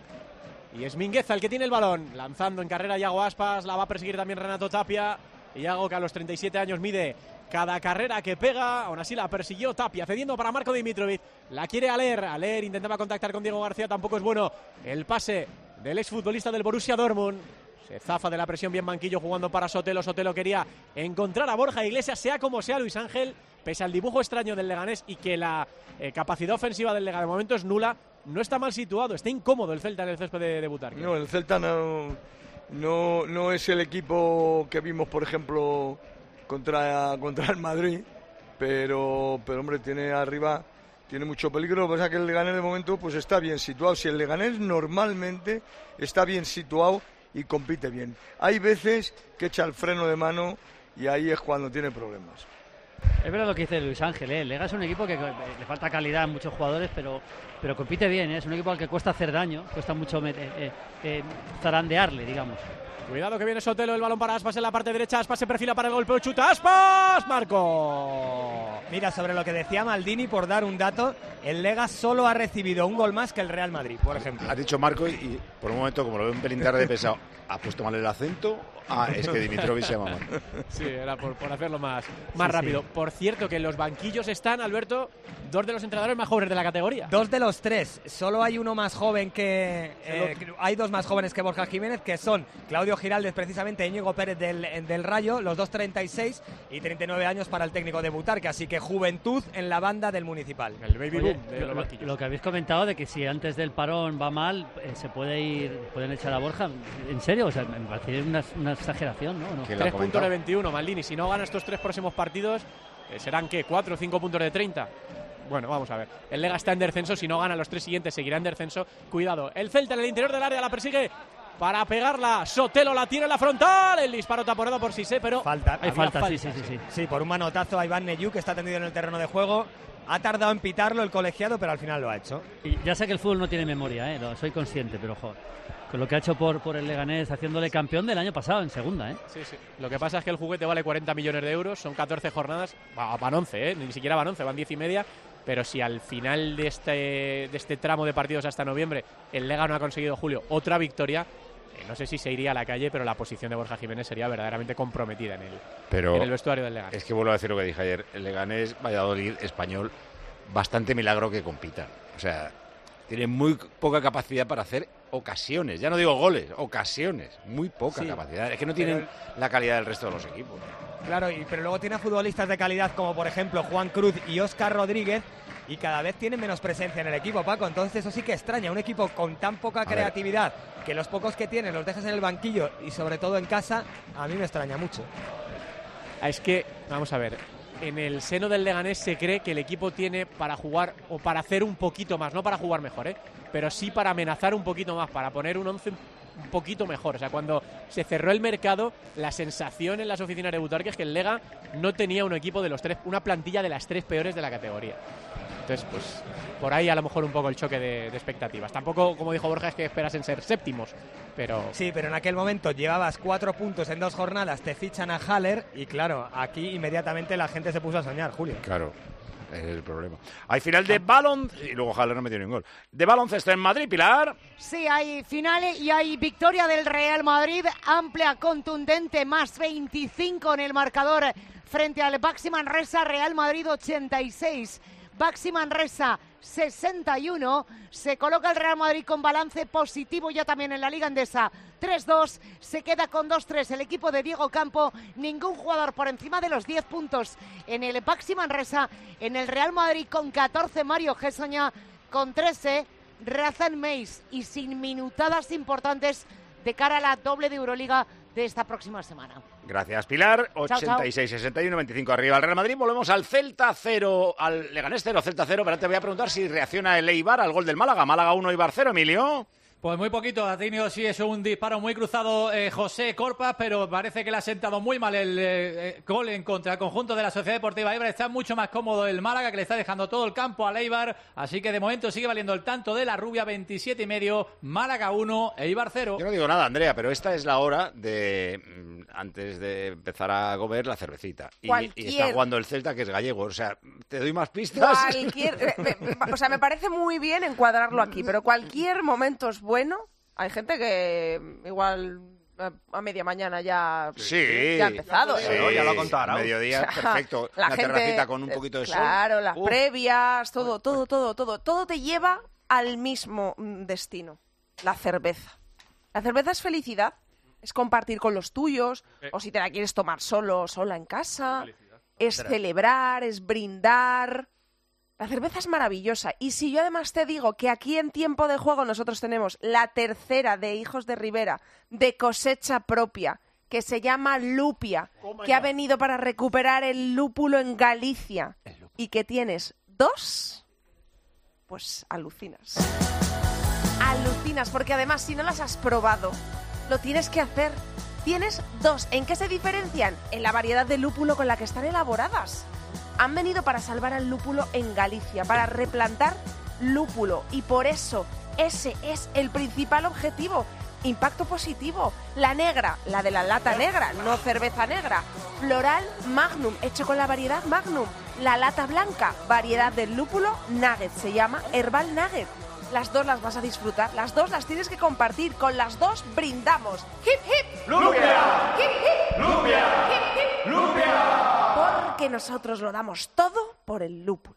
Y es Mingueza el que tiene el balón, lanzando en carrera Yago Aspas, la va a perseguir también Renato Tapia. Yago, que a los treinta y siete años mide cada carrera que pega, aún así la persiguió Tapia, cediendo para Marco Dimitrovic, la quiere Haller, Haller intentaba contactar con Diego García, tampoco es bueno el pase del exfutbolista del Borussia Dortmund, se zafa de la presión bien Manquillo jugando para Sotelo, Sotelo quería encontrar a Borja Iglesias, sea como sea Luis Ángel, pese al dibujo extraño del Leganés y que la eh, capacidad ofensiva del Lega de momento es nula, no está mal situado, está incómodo el Celta en el césped de, de Butarque. No, el Celta no, no, no es el equipo que vimos, por ejemplo, contra, contra el Madrid, pero, pero hombre, tiene arriba, tiene mucho peligro. Lo que pasa es que el Leganés de momento pues está bien situado. Si el Leganés normalmente está bien situado y compite bien, hay veces que echa el freno de mano y ahí es cuando tiene problemas. Es verdad lo que dice Luis Ángel, ¿eh? El Lega es un equipo que le falta calidad a muchos jugadores, pero, pero compite bien, ¿eh? Es un equipo al que cuesta hacer daño, cuesta mucho eh, eh, eh, zarandearle, digamos. Cuidado que viene Sotelo, el balón para Aspas en la parte derecha, Aspas se perfila para el golpeo, chuta Aspas, Marco. Mira, sobre lo que decía Maldini, por dar un dato, el Lega solo ha recibido un gol más que el Real Madrid, por ejemplo. Has dicho Marco y, y por un momento, como lo veo un pelín tarde, he pensado, ¿ha puesto mal el acento? Ah, es que Dimitrovic se llama mal. Sí, era por, por hacerlo más, más Sí, rápido. sí. Por cierto, que en los banquillos están, Alberto, dos de los entrenadores más jóvenes de la categoría. Dos de los tres. Solo hay uno más joven que... eh, hay dos más jóvenes que Borja Jiménez, que son Claudio Giraldez, precisamente, e Íñigo Pérez del, del Rayo, los dos treinta y seis y treinta y nueve años para el técnico de Butarque, así que juventud en la banda del Municipal. El baby Oye, boom de lo, los lo- banquillos. lo que habéis comentado de que si antes del parón va mal, eh, se puede ir, pueden echar a Borja. ¿En serio? O sea, me parece una, una exageración, ¿no? ¿No? tres puntos de veintiuno, Maldini. Si no gana estos tres próximos partidos, eh, ¿serán qué? ¿cuatro o cinco puntos de treinta? Bueno, vamos a ver. El Lega está en descenso. Si no gana los tres siguientes, seguirá en descenso. Cuidado. El Celta en el interior del área la persigue para pegarla. Sotelo la tira en la frontal. El disparo taponado por Sisé, pero Falta. Hay había falta, sí, sí, sí, sí. Sí, por un manotazo a Iván Neyú, que está tendido en el terreno de juego. Ha tardado en pitarlo el colegiado, pero al final lo ha hecho. Y ya sé que el fútbol no tiene memoria, ¿eh? Lo- soy consciente, pero joder. Con lo que ha hecho por, por el Leganés, haciéndole campeón del año pasado en segunda, ¿eh? Sí, sí. Lo que pasa es que el juguete vale cuarenta millones de euros, son catorce jornadas, va- van once, ¿eh? Ni siquiera van once, van diez y media. Pero si al final de este, de este tramo de partidos hasta noviembre el Lega no ha conseguido, Julio, otra victoria, eh, no sé si se iría a la calle, pero la posición de Borja Jiménez sería verdaderamente comprometida en el, Pero en el vestuario del Leganés. es que vuelvo a decir lo que dije ayer. El Leganés, Valladolid, Español, bastante milagro que compita. O sea, tiene muy poca capacidad para hacer ocasiones. Ya no digo goles, ocasiones. Muy poca Sí, capacidad. Es que no tienen la calidad del resto de los equipos. Claro, y, pero luego tiene a futbolistas de calidad como por ejemplo Juan Cruz y Óscar Rodríguez, y cada vez tienen menos presencia en el equipo, Paco. Entonces eso sí que extraña, un equipo con tan poca ver. creatividad, que los pocos que tienen los dejas en el banquillo y sobre todo en casa, a mí me extraña mucho. Ah, Es que, vamos a ver, en el seno del Leganés se cree que el equipo tiene para jugar o para hacer un poquito más, no para jugar mejor, ¿eh? Pero sí para amenazar un poquito más, para poner un once un poquito mejor. O sea, cuando se cerró el mercado, la sensación en las oficinas de Butarque es que el Lega no tenía un equipo de los tres, una plantilla de las tres peores de la categoría. Entonces, pues, por ahí a lo mejor un poco el choque de, de expectativas. Tampoco, como dijo Borja, es que esperas en ser séptimos, pero... Sí, pero en aquel momento llevabas cuatro puntos en dos jornadas, te fichan a Haller y claro, aquí inmediatamente la gente se puso a soñar, Julio. Claro, es el problema. Hay final de balón y luego Haller no metió ni un gol. De baloncesto en Madrid, Pilar. Sí, hay finales y hay victoria del Real Madrid, amplia, contundente, más veinticinco en el marcador frente al Baxi Manresa. Real Madrid ochenta y seis, Baxi Manresa sesenta y uno. Se coloca el Real Madrid con balance positivo ya también en la Liga Endesa. tres dos, se queda con dos tres el equipo de Diego Campo. Ningún jugador por encima de los diez puntos en el Baxi Manresa. En el Real Madrid con catorce, Mario Gessoña con trece, Razan Meis, y sin minutadas importantes de cara a la doble de Euroliga de esta próxima semana. Gracias, Pilar. chao. ochenta y seis sesenta y uno, veinticinco arriba al Real Madrid. Volvemos al Celta cero, al Leganés cero, Celta cero. Pero te voy a preguntar si reacciona el Eibar al gol del Málaga. Málaga uno, Eibar cero, Emilio. Pues muy poquito, ha tenido sí es un disparo muy cruzado eh, José Corpa, pero parece que le ha sentado muy mal el eh, eh, gol en contra del conjunto de la Sociedad Deportiva Eibar. Está mucho más cómodo el Málaga, que le está dejando todo el campo al Eibar, así que de momento sigue valiendo el tanto de la Rubia, veintisiete y medio, Málaga uno, Eibar cero. Yo no digo nada, Andrea, pero esta es la hora de, mm, antes de empezar a comer, la cervecita. Y, Cualquier- y está jugando el Celta, que es gallego. O sea, te doy más pistas. Cualquier, eh, eh, o sea, me parece muy bien encuadrarlo aquí, pero cualquier momento es bueno. Hay gente que igual a- a media mañana ya, Sí. ya ha empezado. Sí, ¿eh? ya lo ha contado. Mediodía, O sea, perfecto. la Una gente- terracita con un poquito de sol. Claro, las Uf. previas, todo, todo, todo, todo. Todo te lleva al mismo mm, destino, la cerveza. La cerveza es felicidad, es compartir con los tuyos, Eh. o si te la quieres tomar solo o sola en casa, es Espera. celebrar, es brindar. La cerveza es maravillosa. Y si yo además te digo que aquí en Tiempo de Juego nosotros tenemos la tercera de Hijos de Rivera, de cosecha propia, que se llama Lupia, que ha venido para recuperar el lúpulo en Galicia, y que tienes dos, pues alucinas. Alucinas, porque además si no las has probado, lo tienes que hacer. Tienes dos. ¿En qué se diferencian? En la variedad de lúpulo con la que están elaboradas. Han venido para salvar al lúpulo en Galicia, para replantar lúpulo, y por eso ese es el principal objetivo. Impacto positivo. La negra, la de la lata negra, no cerveza negra. Floral Magnum, hecho con la variedad Magnum. La lata blanca, variedad del lúpulo Nugget, se llama Herbal Nugget. Las dos las vas a disfrutar, las dos las tienes que compartir, con las dos brindamos. ¡Hip, hip! ¡Lupia! ¡Hip, hip! ¡Lupia! ¡Hip, hip! ¡Lupia! Porque nosotros lo damos todo por el lúpulo.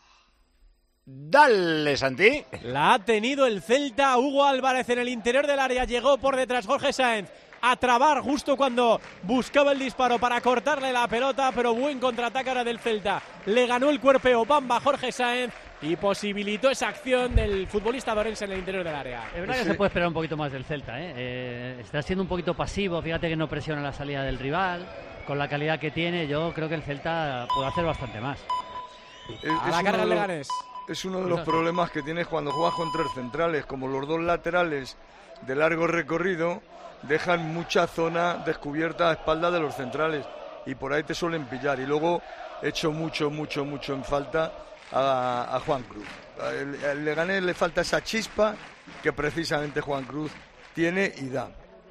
Dale, Santi. La ha tenido el Celta. Hugo Álvarez en el interior del área. Llegó por detrás Jorge Sáenz a trabar justo cuando buscaba el disparo para cortarle la pelota, pero buen contraataque ahora del Celta. Le ganó el cuerpeo Bamba Jorge Sáenz y posibilitó esa acción del futbolista dorense en el interior del área. Es verdad que Sí. se puede esperar un poquito más del Celta, ¿eh? Eh, está siendo un poquito pasivo. Fíjate que no presiona la salida del rival. Con la calidad que tiene, yo creo que el Celta puede hacer bastante más. Es, A la es carga uno de el los- Leganés. Es uno de los problemas que tienes cuando juegas con tres centrales, como los dos laterales de largo recorrido dejan mucha zona descubierta a espaldas de los centrales y por ahí te suelen pillar. Y luego echo mucho, mucho, mucho en falta a, a Juan Cruz. El, el Leganés le falta esa chispa que precisamente Juan Cruz tiene y da.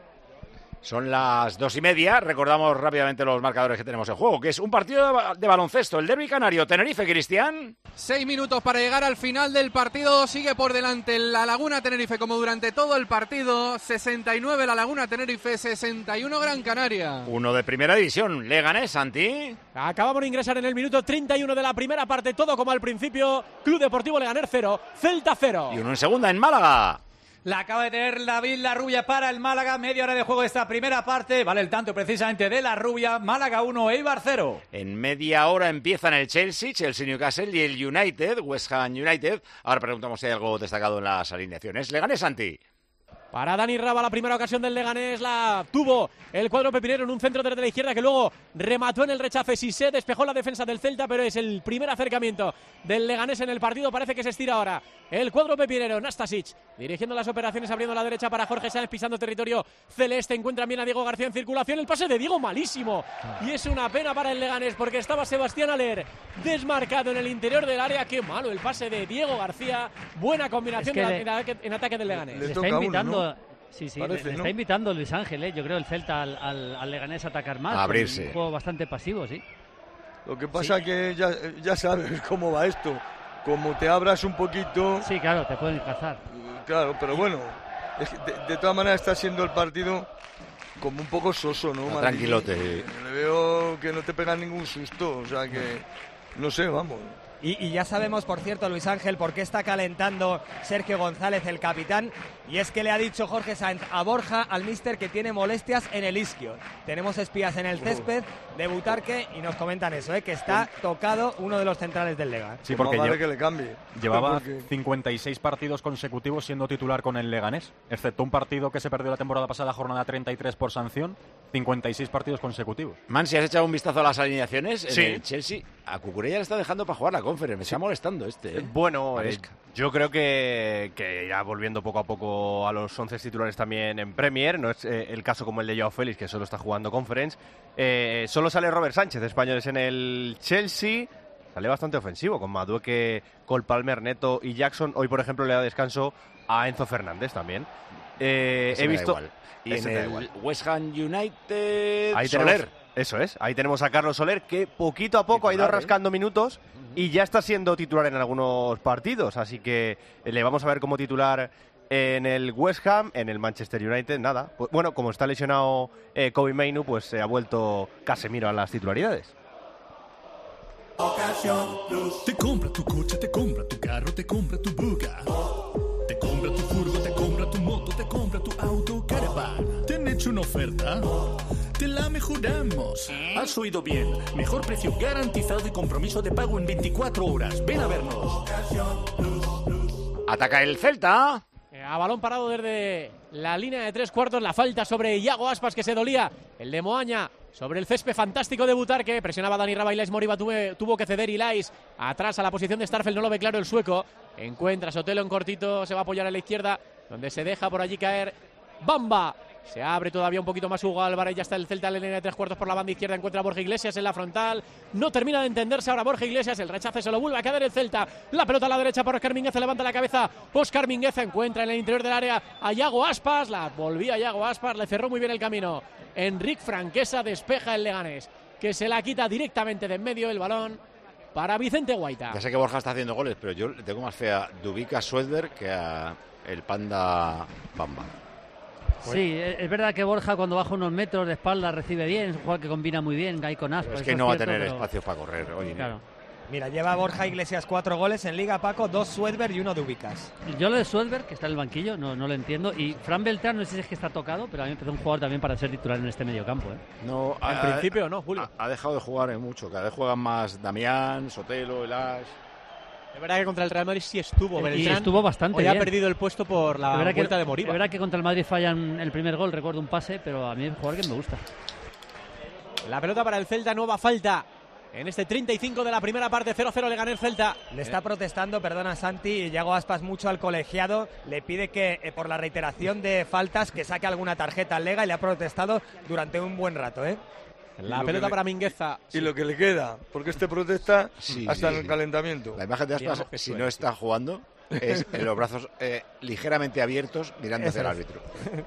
Son las dos y media. Recordamos rápidamente los marcadores que tenemos en juego, que es un partido de, ba- de baloncesto, el derbi canario, Tenerife, Cristian. Seis minutos para llegar al final del partido. Sigue por delante La Laguna Tenerife como durante todo el partido. sesenta y nueve La Laguna Tenerife, sesenta y uno Gran Canaria. Uno de primera división, Leganés, Santi. Acabamos de ingresar en el minuto treinta y uno de la primera parte, todo como al principio. Club Deportivo Leganés cero, Celta cero. Y uno en segunda en Málaga. La acaba de tener David La Rubia para el Málaga. Media hora de juego de esta primera parte. Vale el tanto precisamente de La Rubia. Málaga uno, Eibar cero. En media hora empiezan el Chelsea, Chelsea Newcastle y el United, West Ham United. Ahora preguntamos si hay algo destacado en las alineaciones. Leganés, Santi. Para Dani Raba, la primera ocasión del Leganés la tuvo el cuadro pepinero en un centro desde la izquierda que luego remató en el rechace. Si se despejó la defensa del Celta, pero es el primer acercamiento del Leganés en el partido. Parece que se estira ahora el cuadro pepinero. Nastasic dirigiendo las operaciones, abriendo la derecha para Jorge Sáenz, pisando territorio celeste. Encuentran bien a Diego García en circulación. El pase de Diego malísimo. Y es una pena para el Leganés porque estaba Sebastián Aller desmarcado en el interior del área. Qué malo el pase de Diego García. Buena combinación Es que de la- en, en ataque del Leganés. Le está invitando, sí, sí, Parece, le, le ¿no? está invitando Luis Ángel, ¿eh? Yo creo el Celta al, al, al Leganés a atacar más. A abrirse. Un juego bastante pasivo, sí. Lo que pasa que ya, ya sabes cómo va esto. Como te abras un poquito... Sí, claro, te pueden cazar. Claro, pero bueno, es que de, de todas maneras está siendo el partido como un poco soso, ¿no? No, Martín? tranquilote. Le veo que no te pega ningún susto, o sea que... No sé, vamos. Y, y ya sabemos, por cierto, Luis Ángel, por qué está calentando Sergio González, el capitán, y es que le ha dicho Jorge Sáenz a Borja, al míster, que tiene molestias en el isquio. Tenemos espías en el césped de Butarque y nos comentan eso, ¿eh? Que está tocado uno de los centrales del Lega. Sí, porque vale que le cambie. Llevaba Porque- cincuenta y seis partidos consecutivos siendo titular con el Leganés, excepto un partido que se perdió la temporada pasada, jornada treinta y tres por sanción, cincuenta y seis partidos consecutivos. Mansi, ¿has echado un vistazo a las alineaciones? En Sí. el Chelsea, a Cucurella le está dejando para jugar la Conference. Me está molestando este, ¿eh? Bueno, eh, Maresca. yo creo que, que irá volviendo poco a poco a los once titulares también en Premier. No es eh, el caso como el de Joao Félix, que solo está jugando Conference. Eh, solo sale Robert Sánchez, españoles en el Chelsea. Sale bastante ofensivo, con Madueque, Cole Palmer, Neto y Jackson. Hoy, por ejemplo, le da descanso a Enzo Fernández también. Eh, Ese he me da visto... igual. Y Ese en te da el igual. West Ham United, Ahí Soler. tenemos- eso es, ahí tenemos a Carlos Soler, que poquito a poco ha ido Titular, ¿eh? rascando minutos y ya está siendo titular en algunos partidos, así que eh, le vamos a ver como titular en el West Ham, en el Manchester United, nada. Pues, bueno, como está lesionado eh, Kobe Mainu, pues se ha vuelto Casemiro a las titularidades. Te compra tu coche, te compra tu carro, te compra tu buga. Te compra tu furgo, te compra tu moto, te compra tu auto, caravan. ¿Te han hecho una oferta? Te la mejoramos. Has oído bien. Mejor precio garantizado y compromiso de pago en veinticuatro horas. Ven a vernos. Ataca el Celta. Eh, A balón parado desde la línea de tres cuartos, la falta sobre Iago Aspas, que se dolía. El de Moaña sobre el césped fantástico de Butarque. Presionaba a Dani Raba y Lais Moriba tuvo, tuvo que ceder. Y Lais atrás a la posición de Starfel, no lo ve claro el sueco. Encuentra Sotelo en cortito, se va a apoyar a la izquierda, donde se deja por allí caer Bamba. Se abre todavía un poquito más Hugo Álvarez. Ya está el Celta en la línea de tres cuartos por la banda izquierda. Encuentra a Borja Iglesias en la frontal. No termina de entenderse ahora Borja Iglesias. El rechace se lo vuelve a quedar el Celta. La pelota a la derecha para Óscar Mingueza. Levanta la cabeza. Óscar Mingueza encuentra en el interior del área a Iago Aspas. La volvía Iago Aspas. Le cerró muy bien el camino. Enric Franquesa despeja el Leganés, que se la quita directamente de en medio el balón. para Vicente Guaita. Ya sé que Borja está haciendo goles, pero yo le tengo más fe a Dubika Schroeder que a el Panda Bamba. Sí, es verdad que Borja cuando baja unos metros de espalda recibe bien, es un jugador que combina muy bien, hay con Aspas. Es que no va a tener pero... espacios para correr hoy. Claro. Mira, lleva Borja Iglesias cuatro goles en Liga, Paco, dos Suedberg y uno Dubicas. Yo lo de Suedberg, que está en el banquillo, no, no lo entiendo. Y Fran Beltrán, no sé si es que está tocado, pero a mí me empezó un jugador también para ser titular en este mediocampo. ¿eh? No, en a, principio no, Julio. Ha, ha dejado de jugar en mucho, cada vez juegan más Damián, Sotelo, Elash. Es verdad que contra el Real Madrid sí estuvo Beltrán. Y estuvo bastante hoy bien. ha perdido el puesto por la vuelta que, de Moriba. Es verdad que contra el Madrid fallan el primer gol, recuerdo un pase, pero a mí es un jugador que me gusta. La pelota para el Celta, nueva falta. En este treinta y cinco de la primera parte, cero cero le gana el Celta. Le está protestando, perdona Santi, Yago Aspas mucho al colegiado. Le pide que eh, por la reiteración de faltas que saque alguna tarjeta al Lega y le ha protestado durante un buen rato, ¿eh? La pelota le... para Mingueza. Y sí. Lo que le queda, porque este protesta sí, hasta sí, en el sí. calentamiento. La imagen de Aspas, si no está jugando, es en los brazos eh, ligeramente abiertos mirando hacia el árbitro.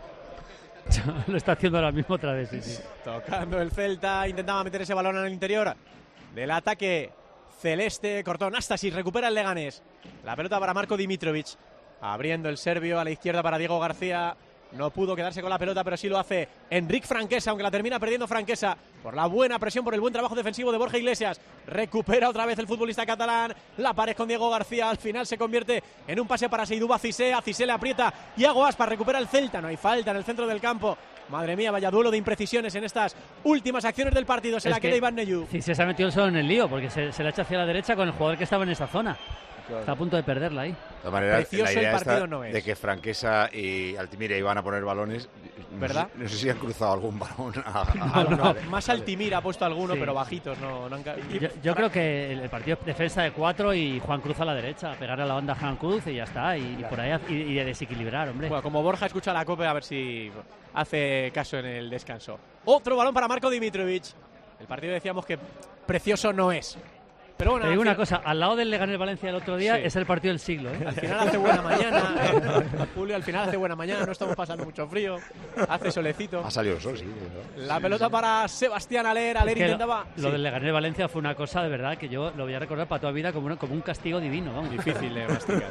Lo está haciendo ahora mismo otra vez. Sí, sí. Tocando el Celta, intentaba meter ese balón en el interior del ataque celeste. Cortó Anastasis, recupera el Leganés. La pelota para Marko Dimitrovic. Abriendo el serbio a la izquierda para Diego García. No pudo quedarse con la pelota, pero sí lo hace Enric Franquesa, aunque la termina perdiendo Franquesa por la buena presión, por el buen trabajo defensivo de Borja Iglesias. Recupera otra vez el futbolista catalán. La pared con Diego García. Al final se convierte en un pase para Seydouba Cissé. A Cissé le aprieta. Iago Aspas recupera el Celta. No hay falta en el centro del campo. Madre mía, vaya duelo de imprecisiones en estas últimas acciones del partido. Se es la queda Iván Neyou. Cissé se ha metido solo en el lío porque se, se la echa hacia la derecha con el jugador que estaba en esa zona. Claro. Está a punto de perderla ahí. De manera, precioso la idea el partido no es. De que Franquesa y Altimira iban a poner balones, ¿verdad? No sé, no sé si han cruzado algún balón. A, a, no, no, no. Más Altimira ha puesto alguno, sí. Pero bajitos. No, no han... Yo, yo creo que el partido es defensa de cuatro y Juan Cruz a la derecha. Pegar a la banda a Juan Cruz y ya está. Y, claro. y por ahí y, y de desequilibrar, hombre. Bueno, como Borja escucha la copa, a ver si hace caso en el descanso. Otro balón para Marko Dimitrovic. El partido decíamos que precioso no es. Pero bueno, te digo una cosa, al lado del Leganés Valencia el otro día, sí. Es el partido del siglo, ¿eh? Al final hace buena mañana, ¿eh? Julio, al final hace buena mañana, no estamos pasando mucho frío, hace solecito. Ha salido el sol, sí. La sí, pelota sí. para Sebastián Aller, Aller intentaba... Lo, lo sí. del Leganés Valencia fue una cosa de verdad que yo lo voy a recordar para toda la vida como, una, como un castigo divino, vamos. Difícil de masticar.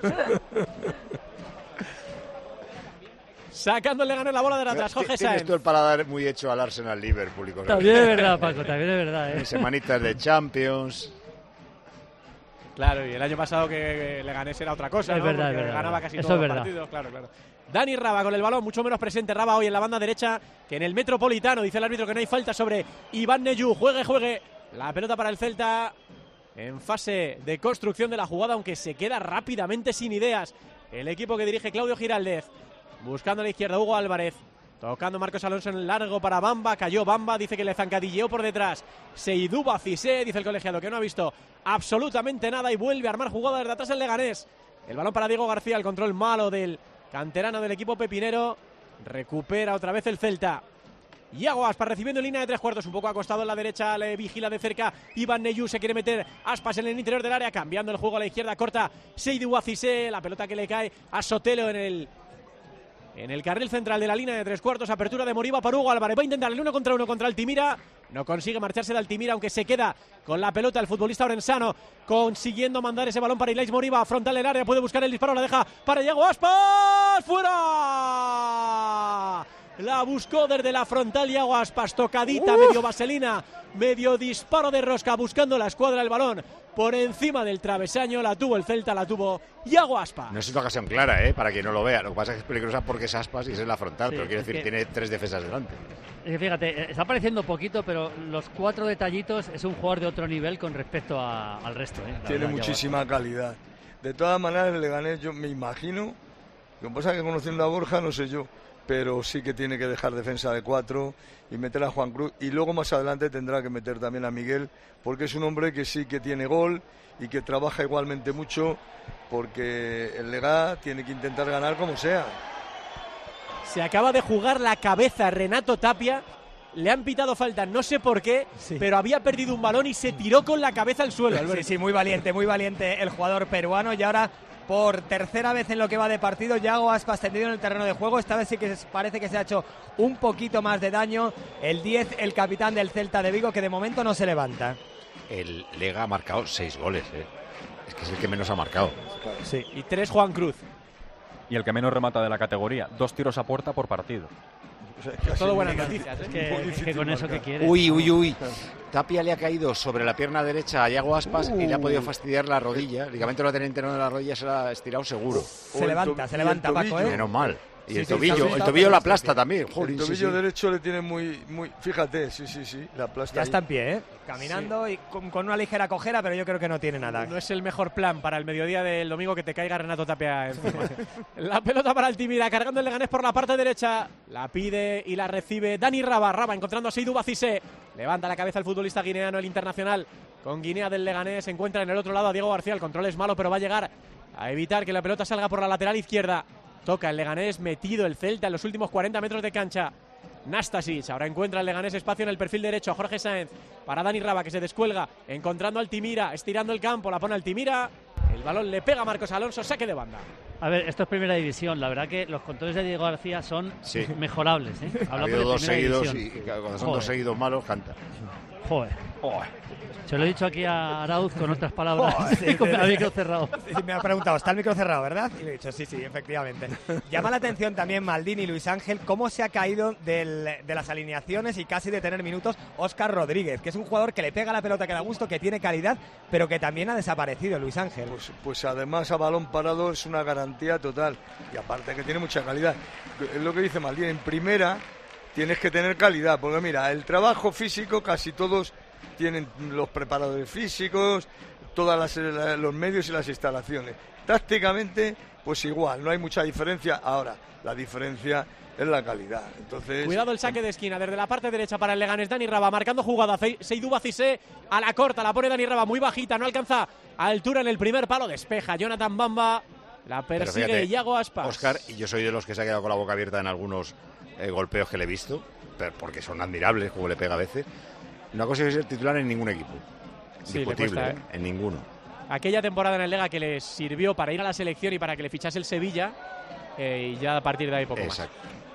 Sacando el Leganés la bola de atrás, Jorge Sáenz. Tienes tú el paladar muy hecho al Arsenal Liverpool y cosas. También es verdad, Paco, también es verdad, ¿eh? Semanitas de Champions... Claro, y el año pasado que Leganés era otra cosa, es ¿no? verdad, Porque es verdad, ganaba casi eso todos es los partidos, claro, claro. Dani Raba con el balón, mucho menos presente Raba hoy en la banda derecha que en el Metropolitano. Dice el árbitro que no hay falta sobre Iván Neyou. Juegue, juegue. La pelota para el Celta en fase de construcción de la jugada, aunque se queda rápidamente sin ideas. El equipo que dirige Claudio Giraldez. Buscando a la izquierda Hugo Álvarez. Tocando Marcos Alonso en el largo para Bamba. Cayó Bamba, dice que le zancadilleó por detrás Seydouba Cissé, dice el colegiado que no ha visto absolutamente nada y vuelve a armar jugada desde atrás el Leganés. El balón para Diego García, el control malo del canterano del equipo pepinero. Recupera otra vez el Celta. Iago Aspas recibiendo en línea de tres cuartos, un poco acostado en la derecha, le vigila de cerca Iván Neyou, se quiere meter Aspas en el interior del área, cambiando el juego a la izquierda, corta Seydouba Cissé, la pelota que le cae a Sotelo en el En el carril central de la línea de tres cuartos, apertura de Moriba para Hugo Álvarez. Va a intentar el uno contra uno contra Altimira. No consigue marcharse de Altimira, aunque se queda con la pelota el futbolista orensano, consiguiendo mandar ese balón para Ilais Moriba. Frontal del área, puede buscar el disparo, la deja para Iago Aspas. ¡Fuera! La buscó desde la frontal Iago Aspas, tocadita, Uf. medio vaselina, medio disparo de rosca, buscando la escuadra el balón por encima del travesaño. La tuvo el Celta, la tuvo Iago Aspas. No es una ocasión clara, ¿eh? Para quien no lo vea. Lo que pasa es que es peligrosa porque es Aspas y es en la frontal, sí, pero quiere decir, que tiene tres defensas delante. Es que fíjate, está apareciendo poquito, pero los cuatro detallitos es un jugador de otro nivel con respecto a, al resto, ¿eh? Tiene verdad, muchísima calidad. De todas maneras, el Leganés, yo me imagino, lo que pasa es que conociendo a Borja, no sé yo, pero sí que tiene que dejar defensa de cuatro y meter a Juan Cruz, y luego más adelante tendrá que meter también a Miguel, porque es un hombre que sí que tiene gol y que trabaja igualmente mucho, porque el Lega tiene que intentar ganar como sea. Se acaba de jugar la cabeza Renato Tapia, le han pitado falta, no sé por qué, sí. pero había perdido un balón y se tiró con la cabeza al suelo. Sí, sí, muy valiente, muy valiente el jugador peruano, y ahora por tercera vez en lo que va de partido, Iago Aspas tendido en el terreno de juego. Esta vez sí que parece que se ha hecho un poquito más de daño. El diez, el capitán del Celta de Vigo, que de momento no se levanta. el Lega ha marcado seis goles, ¿eh? Es que es el que menos ha marcado. Sí, y tres Juan Cruz. Y el que menos remata de la categoría. Dos tiros a puerta por partido. O sea, es todo buenas noticias, ¿eh? Es que, es que con eso que quiere. Uy, uy, uy. Tapia le ha caído sobre la pierna derecha a Iago Aspas uh. y le ha podido fastidiar la rodilla. El ligamento lateral interno de la rodilla se la ha estirado seguro. Se levanta, se levanta, Paco, ¿eh? Menos mal. Y Sí, el sí, tobillo, sí, el tobillo la aplasta también. Joder, el tobillo sí, sí. derecho le tiene muy, muy... Fíjate, sí, sí, sí, la aplasta. Ya ahí. está en pie, ¿eh? Caminando sí. y con, con una ligera cojera, pero yo creo que no tiene nada. No es el mejor plan para el mediodía del domingo que te caiga Renato Tapia encima. La pelota para Altimira, cargando el Leganés por la parte derecha. La pide y la recibe Dani Raba. Raba encontrando a Seydou Bacissé. Levanta la cabeza el futbolista guineano, el internacional. Con Guinea del Leganés se encuentra en el otro lado a Diego García. El control es malo, pero va a llegar a evitar que la pelota salga por la lateral izquierda. Toca el Leganés, metido el Celta en los últimos cuarenta metros de cancha. Nastasic, ahora encuentra el Leganés espacio en el perfil derecho a Jorge Sáenz. Para Dani Raba, que se descuelga, encontrando a Altimira, estirando el campo, la pone Altimira. El balón le pega a Marcos Alonso, saque de banda. A ver, esto es primera división. La verdad que los controles de Diego García son sí. mejorables, ¿eh? Ha habido dos seguidos división. Y cuando son Joder. dos seguidos malos, canta. Joder. Joder. Se lo he dicho aquí a Arauz con otras palabras. Oh, sí, con el micro cerrado. Sí, me ha preguntado, ¿está el micro cerrado, verdad? Y le he dicho, sí, sí, efectivamente. Llama la atención también Maldini y Luis Ángel cómo se ha caído del, de las alineaciones y casi de tener minutos Óscar Rodríguez, que es un jugador que le pega la pelota que da gusto, que tiene calidad, pero que también ha desaparecido, Luis Ángel. Pues, pues además a balón parado es una garantía total. Y aparte que tiene mucha calidad. Es lo que dice Maldini, en primera tienes que tener calidad, porque mira, el trabajo físico casi todos tienen los preparadores físicos, todos los medios y las instalaciones. Tácticamente, pues igual, no hay mucha diferencia. Ahora, la diferencia es la calidad. Entonces, cuidado el saque de esquina desde la parte derecha para el Leganés. Dani Raba marcando jugada. Seydou Bacissé a la corta, la pone Dani Raba muy bajita, no alcanza a altura en el primer palo, despeja Jonathan Bamba, la persigue fíjate, Iago Aspas. Oscar, y yo soy de los que se ha quedado con la boca abierta en algunos eh, golpeos que le he visto, porque son admirables como le pega a veces. No ha conseguido ser titular en ningún equipo. Sí, discutible, cuesta, ¿eh? En ninguno. Aquella temporada en el Lega que le sirvió para ir a la selección y para que le fichase el Sevilla, eh, y ya a partir de ahí poco Exacto.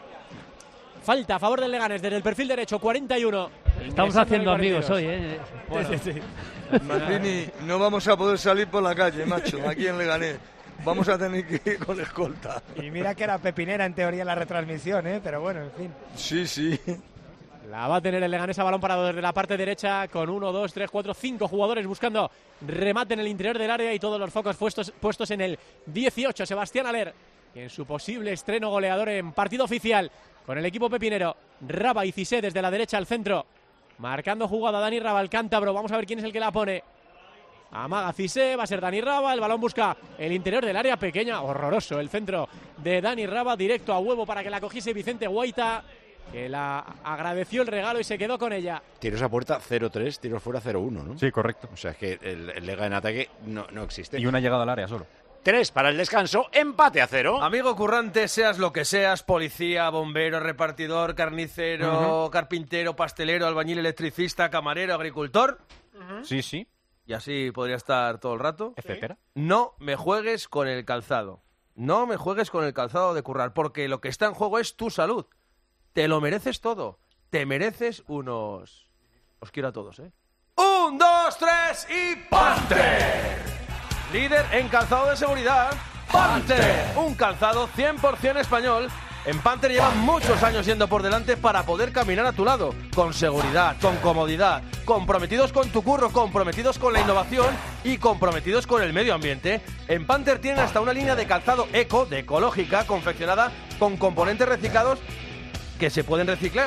más. Falta a favor del Leganés desde el perfil derecho, cuarenta y uno. Estamos haciendo amigos hoy, ¿eh? Bueno. Sí, sí, sí. Martini, no vamos a poder salir por la calle, macho, aquí en Leganés. Vamos a tener que ir con escolta. Y mira que era pepinera en teoría la retransmisión, ¿eh? Pero bueno, en fin. Sí, sí. La va a tener el Leganés a balón parado desde la parte derecha con uno, dos, tres, cuatro, cinco jugadores buscando remate en el interior del área y todos los focos puestos, puestos en el dieciocho. Sebastián Aller, en su posible estreno goleador en partido oficial con el equipo pepinero. Raba y Cissé desde la derecha al centro. Marcando jugada Dani Raba, el cántabro. Vamos a ver quién es el que la pone. Amaga Cissé, va a ser Dani Raba. El balón busca el interior del área pequeña. Horroroso el centro de Dani Raba, directo a huevo para que la cogiese Vicente Guaita, que la agradeció el regalo y se quedó con ella. Tiros a puerta cero tres, tiros fuera cero uno, ¿no? Sí, correcto. O sea, es que el, el Lega en ataque no, no existe. Y una llegada al área solo. Tres para el descanso, empate a cero. Amigo currante, seas lo que seas, policía, bombero, repartidor, carnicero, uh-huh. carpintero, pastelero, albañil, electricista, camarero, agricultor. Uh-huh. Sí, sí. Y así podría estar todo el rato. Etcétera. No me juegues con el calzado. No me juegues con el calzado de currar, porque lo que está en juego es tu salud. Te lo mereces todo. Te mereces unos... Os quiero a todos, ¿eh? Un, dos, tres y ¡Panther! Líder en calzado de seguridad. ¡Panther! Un calzado cien por ciento español. En Panther llevan muchos años yendo por delante para poder caminar a tu lado. Con seguridad, con comodidad. Comprometidos con tu curro, comprometidos con la innovación y comprometidos con el medio ambiente. En Panther tienen hasta una línea de calzado eco, de ecológica, confeccionada con componentes reciclados que se pueden reciclar.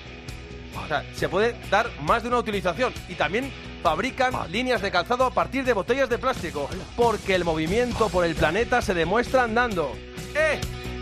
O sea, se puede dar más de una utilización. Y también fabrican líneas de calzado a partir de botellas de plástico, porque el movimiento por el planeta se demuestra andando. ¡Eh!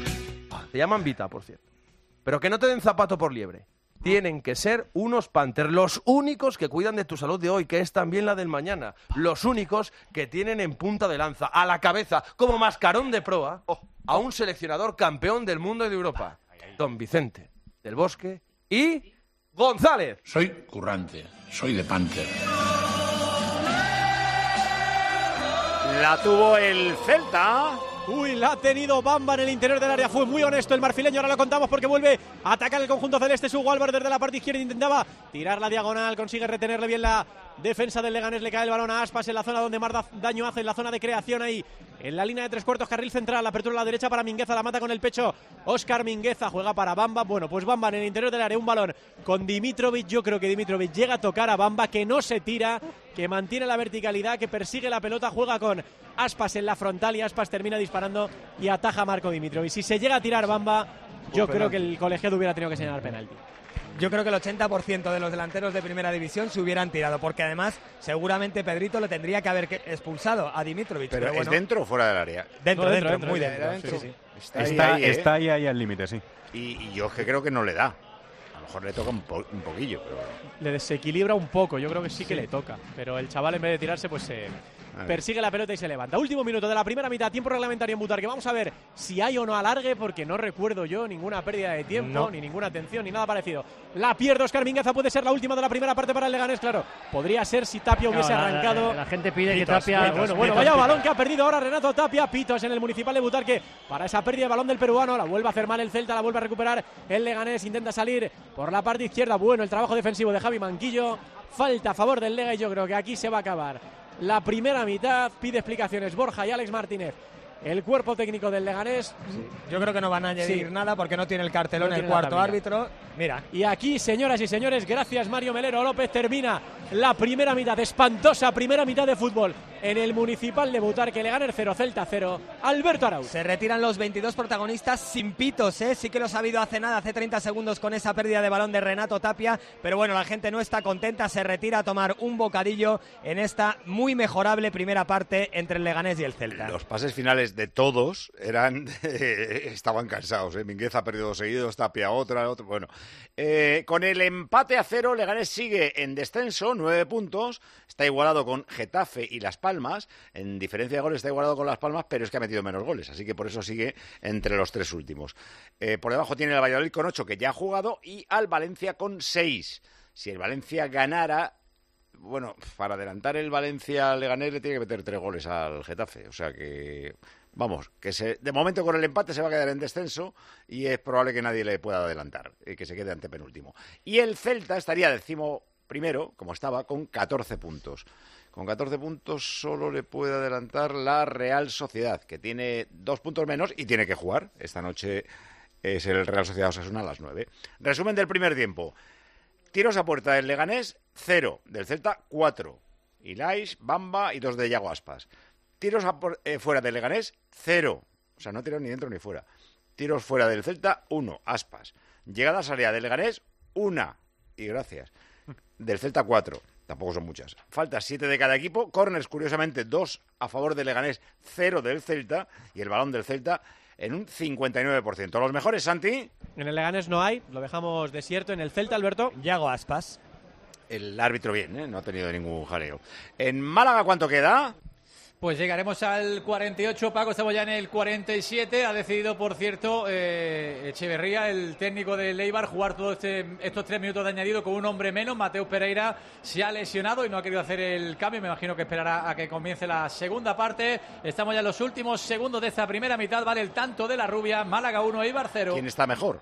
Se llaman Vita, por cierto. Pero que no te den zapato por liebre. Tienen que ser unos Panther, los únicos que cuidan de tu salud de hoy, que es también la del mañana. Los únicos que tienen en punta de lanza, a la cabeza, como mascarón de proa, a un seleccionador campeón del mundo y de Europa, don Vicente del Bosque y González. Soy currante, soy de Panther. La tuvo el Celta. Uy, la ha tenido Bamba en el interior del área. Fue muy honesto el marfileño. Ahora lo contamos porque vuelve a atacar el conjunto celeste. Hugo Álvarez desde la parte izquierda intentaba tirar la diagonal. Consigue retenerle bien la defensa del Leganés, le cae el balón a Aspas en la zona donde más da daño hace, en la zona de creación ahí, en la línea de tres cuartos, carril central, la apertura a la derecha para Mingueza, la mata con el pecho Óscar Mingueza, juega para Bamba, bueno, pues Bamba en el interior del área, un balón con Dimitrovic, yo creo que Dimitrovic llega a tocar a Bamba, que no se tira, que mantiene la verticalidad, que persigue la pelota, juega con Aspas en la frontal y Aspas termina disparando y ataja a Marco Dimitrovic. Si se llega a tirar Bamba, yo creo que el colegiado hubiera tenido que señalar penalti. Yo creo que el ochenta por ciento de los delanteros de primera división se hubieran tirado, porque además seguramente Pedrito le tendría que haber expulsado a Dimitrovic. Pero, pero ¿es bueno, dentro o fuera del área? Dentro, No, dentro, dentro, muy dentro, dentro. dentro. Sí, sí. Está ahí, Está, ahí, ¿eh? está ahí, ahí al límite, sí. Y, y yo es que creo que no le da. A lo mejor le toca un, po un poquillo. Pero... Le desequilibra un poco, yo creo que sí que sí. le toca. Pero el chaval en vez de tirarse, pues se... Eh, persigue la pelota y se levanta. Último minuto de la primera mitad, tiempo reglamentario en Butarque. Vamos a ver si hay o no alargue, porque no recuerdo yo ninguna pérdida de tiempo, no. ni ninguna atención, ni nada parecido. La pierde Óscar Mingueza, puede ser la última de la primera parte para el Leganés, claro. Podría ser si Tapia hubiese no, la, arrancado. La, la, la gente pide Pitos, que Tapia... Pitos, bueno, bueno, vaya balón que ha perdido ahora Renato Tapia. Pitos en el Municipal de Butarque para esa pérdida de balón del peruano. La vuelve a hacer mal el Celta, la vuelve a recuperar el Leganés. Intenta salir por la parte izquierda. Bueno, el trabajo defensivo de Javi Manquillo. Falta a favor del Lega y yo creo que aquí se va a acabar la primera mitad. Pide explicaciones Borja y Alex Martínez, el cuerpo técnico del Leganés. Sí. Yo creo que no van a añadir sí. nada porque no tiene el cartelón no el cuarto árbitro. Mira. Y aquí, señoras y señores, gracias Mario Melero López, termina la primera mitad, espantosa primera mitad de fútbol en el Municipal de Butarque. Leganés cero, Celta cero. Alberto Arauz. Se retiran los veintidós protagonistas sin pitos, ¿eh? Sí que los ha habido hace nada, hace treinta segundos con esa pérdida de balón de Renato Tapia, pero bueno, la gente no está contenta, se retira a tomar un bocadillo en esta muy mejorable primera parte entre el Leganés y el Celta. Los pases finales de todos eran estaban cansados, ¿eh? Mingueza ha perdido dos seguidos, Tapia otra, otro, bueno. Eh, con el empate a cero, Leganés sigue en descenso, nueve puntos, está igualado con Getafe y Las Palmas, en diferencia de goles está igualado con Las Palmas, pero es que ha metido menos goles, así que por eso sigue entre los tres últimos. Eh, por debajo tiene el Valladolid con ocho, que ya ha jugado, y al Valencia con seis. Si el Valencia ganara, bueno, para adelantar el Valencia al Leganés le tiene que meter tres goles al Getafe, o sea que... Vamos, que se, de momento con el empate se va a quedar en descenso y es probable que nadie le pueda adelantar, y que se quede antepenúltimo. Y el Celta estaría décimo primero, como estaba, con catorce puntos. Con catorce puntos solo le puede adelantar la Real Sociedad, que tiene dos puntos menos y tiene que jugar. Esta noche es el Real Sociedad Osasuna a las nueve. Resumen del primer tiempo. Tiros a puerta del Leganés, cero. Del Celta, cuatro. Ilais, Bamba y dos de Yago Aspas. Tiros a por, eh, fuera del Leganés, cero. O sea, no tiros ni dentro ni fuera. Tiros fuera del Celta, uno. Aspas. Llegada a salida del Leganés, una. Y gracias. Del Celta, cuatro. Tampoco son muchas. Falta siete de cada equipo. Corners, curiosamente, dos a favor del Leganés, cero del Celta. Y el balón del Celta en un cincuenta y nueve por ciento. ¿Los mejores, Santi? En el Leganés no hay. Lo dejamos desierto. En el Celta, Alberto. Yago Aspas. El árbitro bien, ¿eh? No ha tenido ningún jaleo. En Málaga, ¿cuánto queda? Pues llegaremos al cuarenta y ocho, Paco, estamos ya en el cuarenta y siete. Ha decidido, por cierto, eh, Echeverría, el técnico del Eibar, jugar todos este, estos tres minutos de añadido con un hombre menos. Mateus Pereira se ha lesionado y no ha querido hacer el cambio. Me imagino que esperará a que comience la segunda parte. Estamos ya en los últimos segundos de esta primera mitad. Vale el tanto de la rubia. Málaga uno, Eibar cero. ¿Quién está mejor?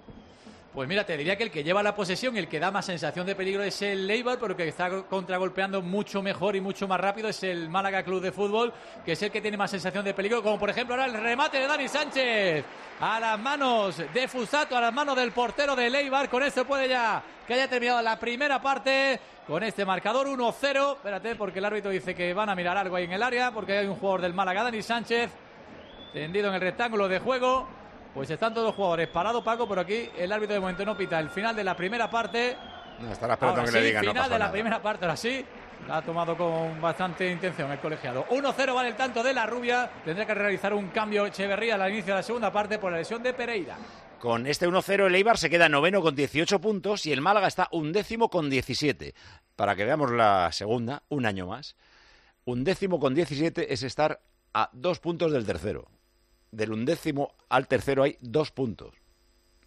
Pues mira, te diría que el que lleva la posesión, el que da más sensación de peligro es el Eibar, pero que está contragolpeando mucho mejor y mucho más rápido es el Málaga Club de Fútbol, que es el que tiene más sensación de peligro, como por ejemplo ahora el remate de Dani Sánchez a las manos de Fusato, a las manos del portero del Eibar. Con esto puede ya que haya terminado la primera parte con este marcador uno cero. Espérate, porque el árbitro dice que van a mirar algo ahí en el área, porque hay un jugador del Málaga, Dani Sánchez, tendido en el rectángulo de juego. Pues están todos los jugadores parados, Paco, pero aquí el árbitro de momento no pita el final de la primera parte. No, estará esperando ahora que sí, le digan, final no pasa de la nada. primera parte, ahora sí. La ha tomado con bastante intención el colegiado. uno cero vale el tanto de la rubia. Tendrá que realizar un cambio Echeverría al inicio de la segunda parte por la lesión de Pereira. Con este uno cero el Eibar se queda noveno con dieciocho puntos y el Málaga está undécimo con diecisiete. Para que veamos la segunda, un año más. Undécimo con diecisiete es estar a dos puntos del tercero. Del undécimo al tercero hay dos puntos.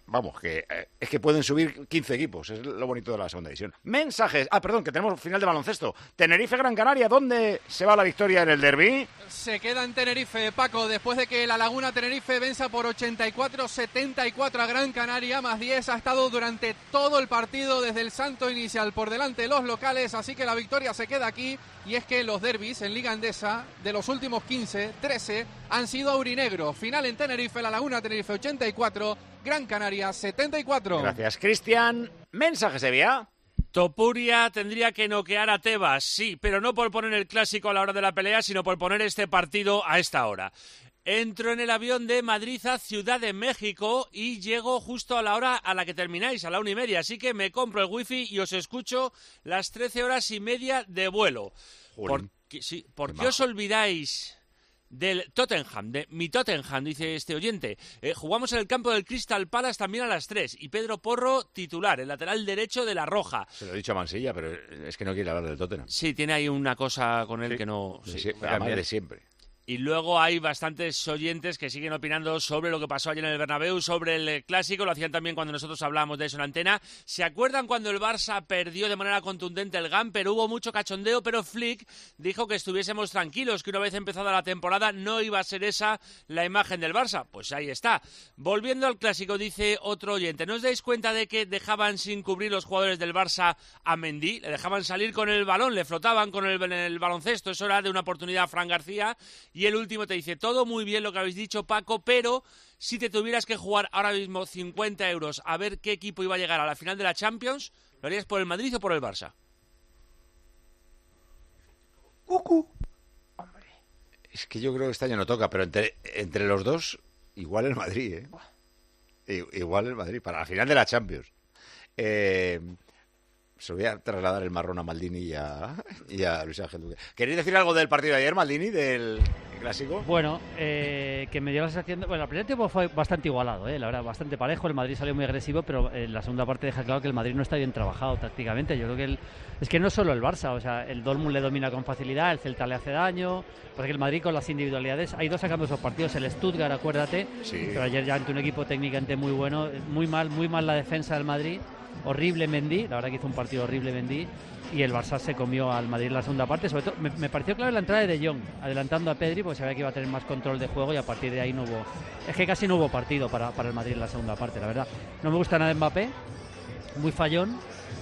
vamos, que eh, es que pueden subir quince equipos, es lo bonito de la segunda división. Mensajes, ah, perdón, que tenemos final de baloncesto. Tenerife-Gran Canaria, ¿dónde se va la victoria en el derbi? Se queda en Tenerife, Paco, después de que la Laguna Tenerife venza por ochenta y cuatro setenta y cuatro a Gran Canaria, más diez, ha estado durante todo el partido desde el santo inicial por delante de los locales, así que la victoria se queda aquí, y es que los derbis en Liga Endesa, de los últimos quince, trece, han sido aurinegros. Final en Tenerife, la Laguna Tenerife ochenta y cuatro, Gran Canaria setenta y cuatro. Gracias, Cristian. Mensajes de vía. Topuria tendría que noquear a Tebas, sí, pero no por poner el clásico a la hora de la pelea, sino por poner este partido a esta hora. Entro en el avión de Madrid a Ciudad de México y llego justo a la hora a la que termináis, a la una y media, así que me compro el wifi y os escucho las trece horas y media de vuelo. ¿Por qué, sí, ¿por qué os olvidáis del Tottenham, de mi Tottenham, dice este oyente? Eh, jugamos en el campo del Crystal Palace también a las tres y Pedro Porro titular, el lateral derecho de la Roja. Se lo he dicho a Mansilla, pero es que no quiere hablar del Tottenham. Sí, tiene ahí una cosa con él sí. que no... Sí, sí, además de siempre. Y luego hay bastantes oyentes que siguen opinando sobre lo que pasó ayer en el Bernabéu, sobre el Clásico, lo hacían también cuando nosotros hablábamos de eso en antena. ¿Se acuerdan cuando el Barça perdió de manera contundente el Gamper? Hubo mucho cachondeo, pero Flick dijo que estuviésemos tranquilos, que una vez empezada la temporada no iba a ser esa la imagen del Barça. Pues ahí está. Volviendo al Clásico, dice otro oyente, ¿no os dais cuenta de que dejaban sin cubrir los jugadores del Barça a Mendy? Le dejaban salir con el balón, le flotaban con el, el baloncesto, eso era de una oportunidad a Fran García. Y el último te dice, todo muy bien lo que habéis dicho, Paco, pero si te tuvieras que jugar ahora mismo cincuenta euros a ver qué equipo iba a llegar a la final de la Champions, ¿lo harías por el Madrid o por el Barça? Cucu. Hombre. Es que yo creo que este año no toca, pero entre, entre los dos, igual el Madrid, ¿eh? Igual el Madrid, para la final de la Champions. Eh... Se voy a trasladar el marrón a Maldini y a, y a Luis Ángel Duque. ¿Queréis decir algo del partido de ayer, Maldini, del Clásico? Bueno, eh, que me dio la sensación... De, bueno, el primer tiempo fue bastante igualado, eh, la verdad, bastante parejo. El Madrid salió muy agresivo, pero en la segunda parte deja claro que el Madrid no está bien trabajado tácticamente. Yo creo que el, es que no solo el Barça, o sea, el Dortmund le domina con facilidad, el Celta le hace daño, porque el Madrid con las individualidades... Hay dos sacando esos partidos, el Stuttgart, acuérdate, sí. Pero ayer ya ante un equipo técnicamente muy bueno, muy mal, muy mal la defensa del Madrid. Horrible Mendy, la verdad que hizo un partido horrible Mendy, y el Barça se comió al Madrid en la segunda parte. Sobre todo me, me pareció clave la entrada de De Jong, adelantando a Pedri, porque sabía que iba a tener más control de juego, y a partir de ahí no hubo, es que casi no hubo partido para, para el Madrid en la segunda parte, la verdad. No me gusta nada Mbappé, muy fallón,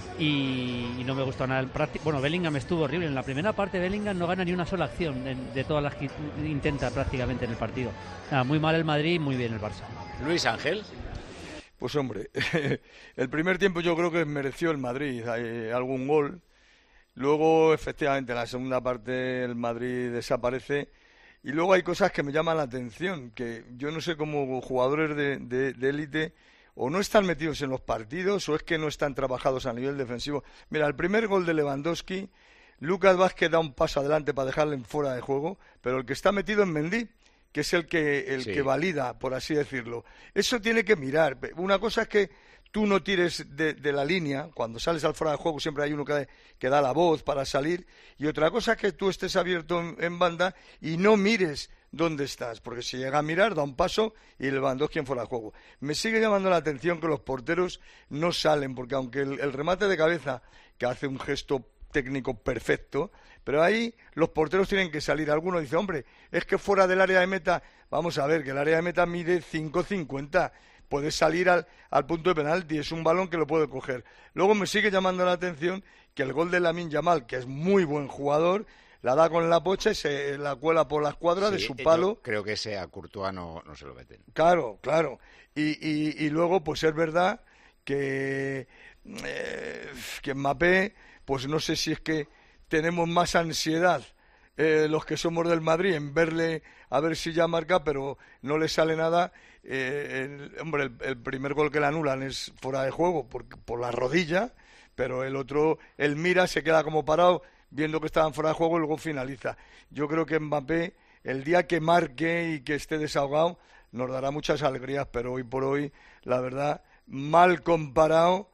y, y no me gustó nada el práctico. Bueno, Bellingham estuvo horrible en la primera parte. Bellingham no gana ni una sola acción de, de todas las que intenta prácticamente en el partido. Nada, muy mal el Madrid, muy bien el Barça. Luis Ángel. Pues hombre, el primer tiempo yo creo que mereció el Madrid hay algún gol. Luego, efectivamente, en la segunda parte el Madrid desaparece. Y luego hay cosas que me llaman la atención, que yo no sé cómo jugadores de, de, de élite o no están metidos en los partidos o es que no están trabajados a nivel defensivo. Mira, el primer gol de Lewandowski, Lucas Vázquez da un paso adelante para dejarle en fuera de juego, pero el que está metido es Mendy, que es el que el sí. que valida, por así decirlo. Eso tiene que mirar. Una cosa es que tú no tires de, de la línea, cuando sales al fuera de juego siempre hay uno que, que da la voz para salir, y otra cosa es que tú estés abierto en, en banda y no mires dónde estás, porque si llega a mirar da un paso y Lewandowski en fuera de juego. Me sigue llamando la atención que los porteros no salen, porque aunque el, el remate de cabeza, que hace un gesto técnico perfecto, pero ahí los porteros tienen que salir. Alguno dice, hombre, es que fuera del área de meta, vamos a ver, que el área de meta mide cinco cincuenta, puede salir al, al punto de penalti, es un balón que lo puede coger. Luego me sigue llamando la atención que el gol de Lamine Yamal, que es muy buen jugador, la da con la pocha y se la cuela por la escuadra sí, de su palo. Yo creo que ese a Courtois no, no se lo meten. Claro, claro. Y, y, y luego, pues es verdad que, eh, que Mbappé, pues no sé si es que tenemos más ansiedad eh, los que somos del Madrid en verle a ver si ya marca, pero no le sale nada. Eh, el, hombre, el, el primer gol que le anulan es fuera de juego por, por la rodilla, pero el otro, él mira, se queda como parado viendo que estaban fuera de juego y luego finaliza. Yo creo que Mbappé, el día que marque y que esté desahogado, nos dará muchas alegrías, pero hoy por hoy, la verdad, mal comparado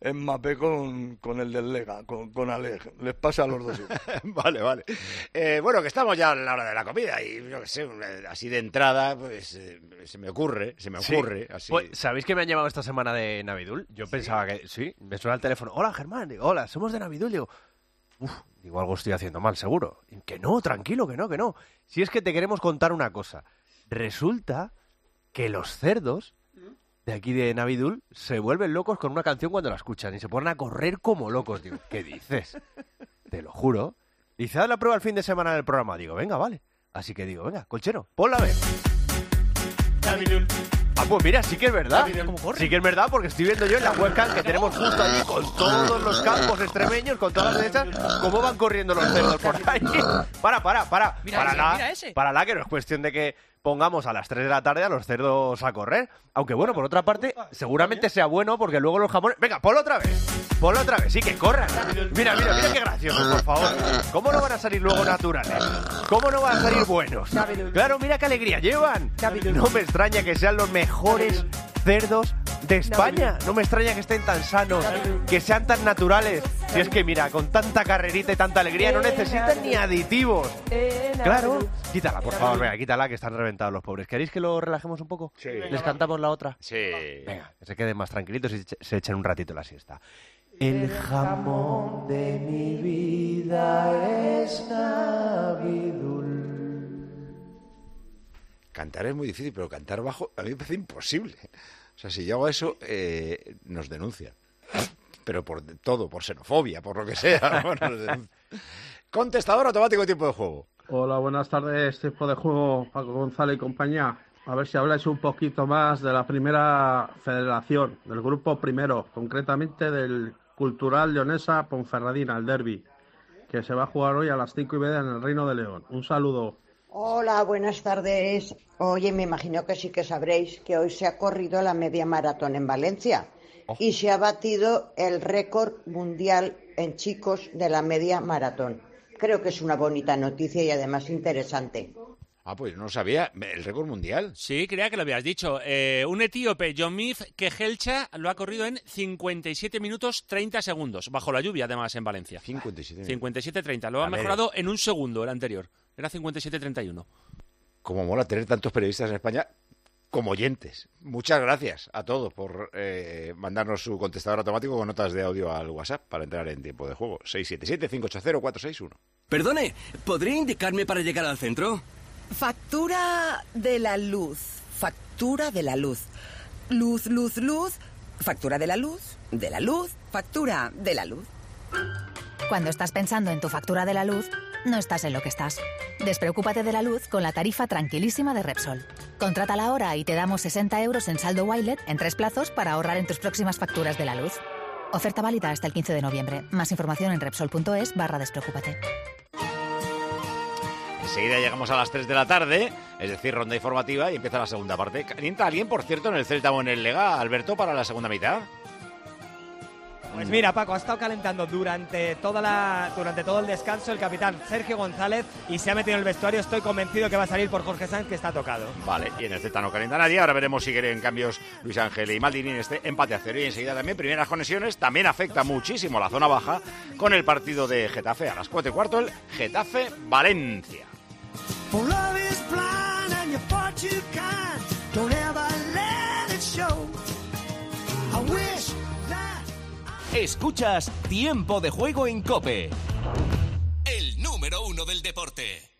Mbappé con, con el del Lega, con, con Aleg. Les pasa a los dos. Vale, vale. Eh, bueno, que estamos ya a la hora de la comida y, yo qué sé, así de entrada, pues eh, se me ocurre, se me ocurre. Sí. Así. Pues, ¿sabéis que me han llamado esta semana de Navidul? Yo ¿Sí? pensaba que, sí, me suena el teléfono. Hola, Germán. Digo, hola, somos de Navidul. Digo, uff, digo, algo estoy haciendo mal, seguro. Y que no, tranquilo, que no, que no. Si es que te queremos contar una cosa. Resulta que los cerdos de aquí de Navidul se vuelven locos con una canción cuando la escuchan y se ponen a correr como locos. Digo, ¿qué dices? Te lo juro. Dice, haz la prueba el fin de semana en el programa. Digo, venga, vale. Así que digo, venga, Colchero, ponla a ver. Navidul. Ah, pues mira, sí que es verdad. Sí que es verdad porque estoy viendo yo en la webcam que tenemos justo allí con todos los campos extremeños, con todas las derechas, cómo van corriendo los cerdos por ahí. Para, para, para. Mira para ese, la, mira ese. para la que no es cuestión de que pongamos a las tres de la tarde a los cerdos a correr. Aunque bueno, por otra parte, seguramente sea bueno porque luego los jamones... Venga, ponlo otra vez. Ponlo otra vez, sí, que corran. Mira, mira, mira qué gracioso, por favor. ¿Cómo no van a salir luego naturales? ¿Cómo no van a salir buenos? Claro, mira qué alegría llevan. No me extraña que sean los mejores cerdos de España. No me extraña que estén tan sanos, que sean tan naturales. Si es que mira, con tanta carrerita y tanta alegría no necesitan ni aditivos. Claro. Quítala, por favor, venga, quítala que están reventados los pobres. ¿Queréis que lo relajemos un poco? Sí. ¿Les cantamos la otra? Sí. Venga, que se queden más tranquilitos y se echen un ratito la siesta. El jamón de mi vida es Navidul. Cantar es muy difícil, pero cantar bajo a mí me parece imposible. O sea, si yo hago eso, eh, nos denuncian. Pero por todo, por xenofobia, por lo que sea. Bueno, nos denuncian. Contestador automático de tiempo de juego. Hola, buenas tardes, tiempo de juego, Paco González y compañía. A ver si habláis un poquito más de la primera federación, del grupo primero, concretamente del Cultural Leonesa Ponferradina, el derbi, que se va a jugar hoy a las cinco y media en el Reino de León. Un saludo. Hola, buenas tardes. Oye, me imagino que sí que sabréis que hoy se ha corrido la media maratón en Valencia oh. y se ha batido el récord mundial en chicos de la media maratón. Creo que es una bonita noticia y además interesante. Ah, pues no sabía. ¿El récord mundial? Sí, creía que lo habías dicho. Eh, un etíope, Yomif Kejelcha, lo ha corrido en cincuenta y siete minutos treinta segundos, bajo la lluvia además en Valencia. cincuenta y siete cincuenta y siete treinta. Lo ha A mejorado ver. en un segundo el anterior. Era cincuenta y siete treinta y uno. Como mola tener tantos periodistas en España como oyentes. Muchas gracias a todos por eh, mandarnos su contestador automático con notas de audio al WhatsApp para entrar en tiempo de juego. seis siete siete, cinco ocho cero, cuatro seis uno. Perdone, ¿podría indicarme para llegar al centro? Factura de la luz. Factura de la luz. Luz, luz, luz. Factura de la luz. De la luz. Factura de la luz. Cuando estás pensando en tu factura de la luz, no estás en lo que estás. Despreocúpate de la luz con la tarifa tranquilísima de Repsol. Contrátala ahora y te damos sesenta euros en saldo Wilet en tres plazos para ahorrar en tus próximas facturas de la luz. Oferta válida hasta el quince de noviembre. Más información en repsol.es barra despreocúpate. Enseguida llegamos a las tres de la tarde, es decir, ronda informativa, y empieza la segunda parte. ¿Calienta alguien, por cierto, en el Celta o en el Lega, Alberto, para la segunda mitad? Pues mira, Paco, ha estado calentando durante toda la durante todo el descanso el capitán Sergio González y se ha metido en el vestuario. Estoy convencido que va a salir por Jorge Sanz, que está tocado. Vale, y en el Celta no calienta nadie. Ahora veremos si quieren cambios Luis Ángel y Maldini en este empate a cero. Y enseguida también primeras conexiones. También afecta muchísimo la zona baja con el partido de Getafe a las cuatro y cuarto, el Getafe-Valencia. For love is blind and you're far too kind. Don't ever let it show. I wish that... Escuchas Tiempo de Juego en COPE. El número uno del deporte.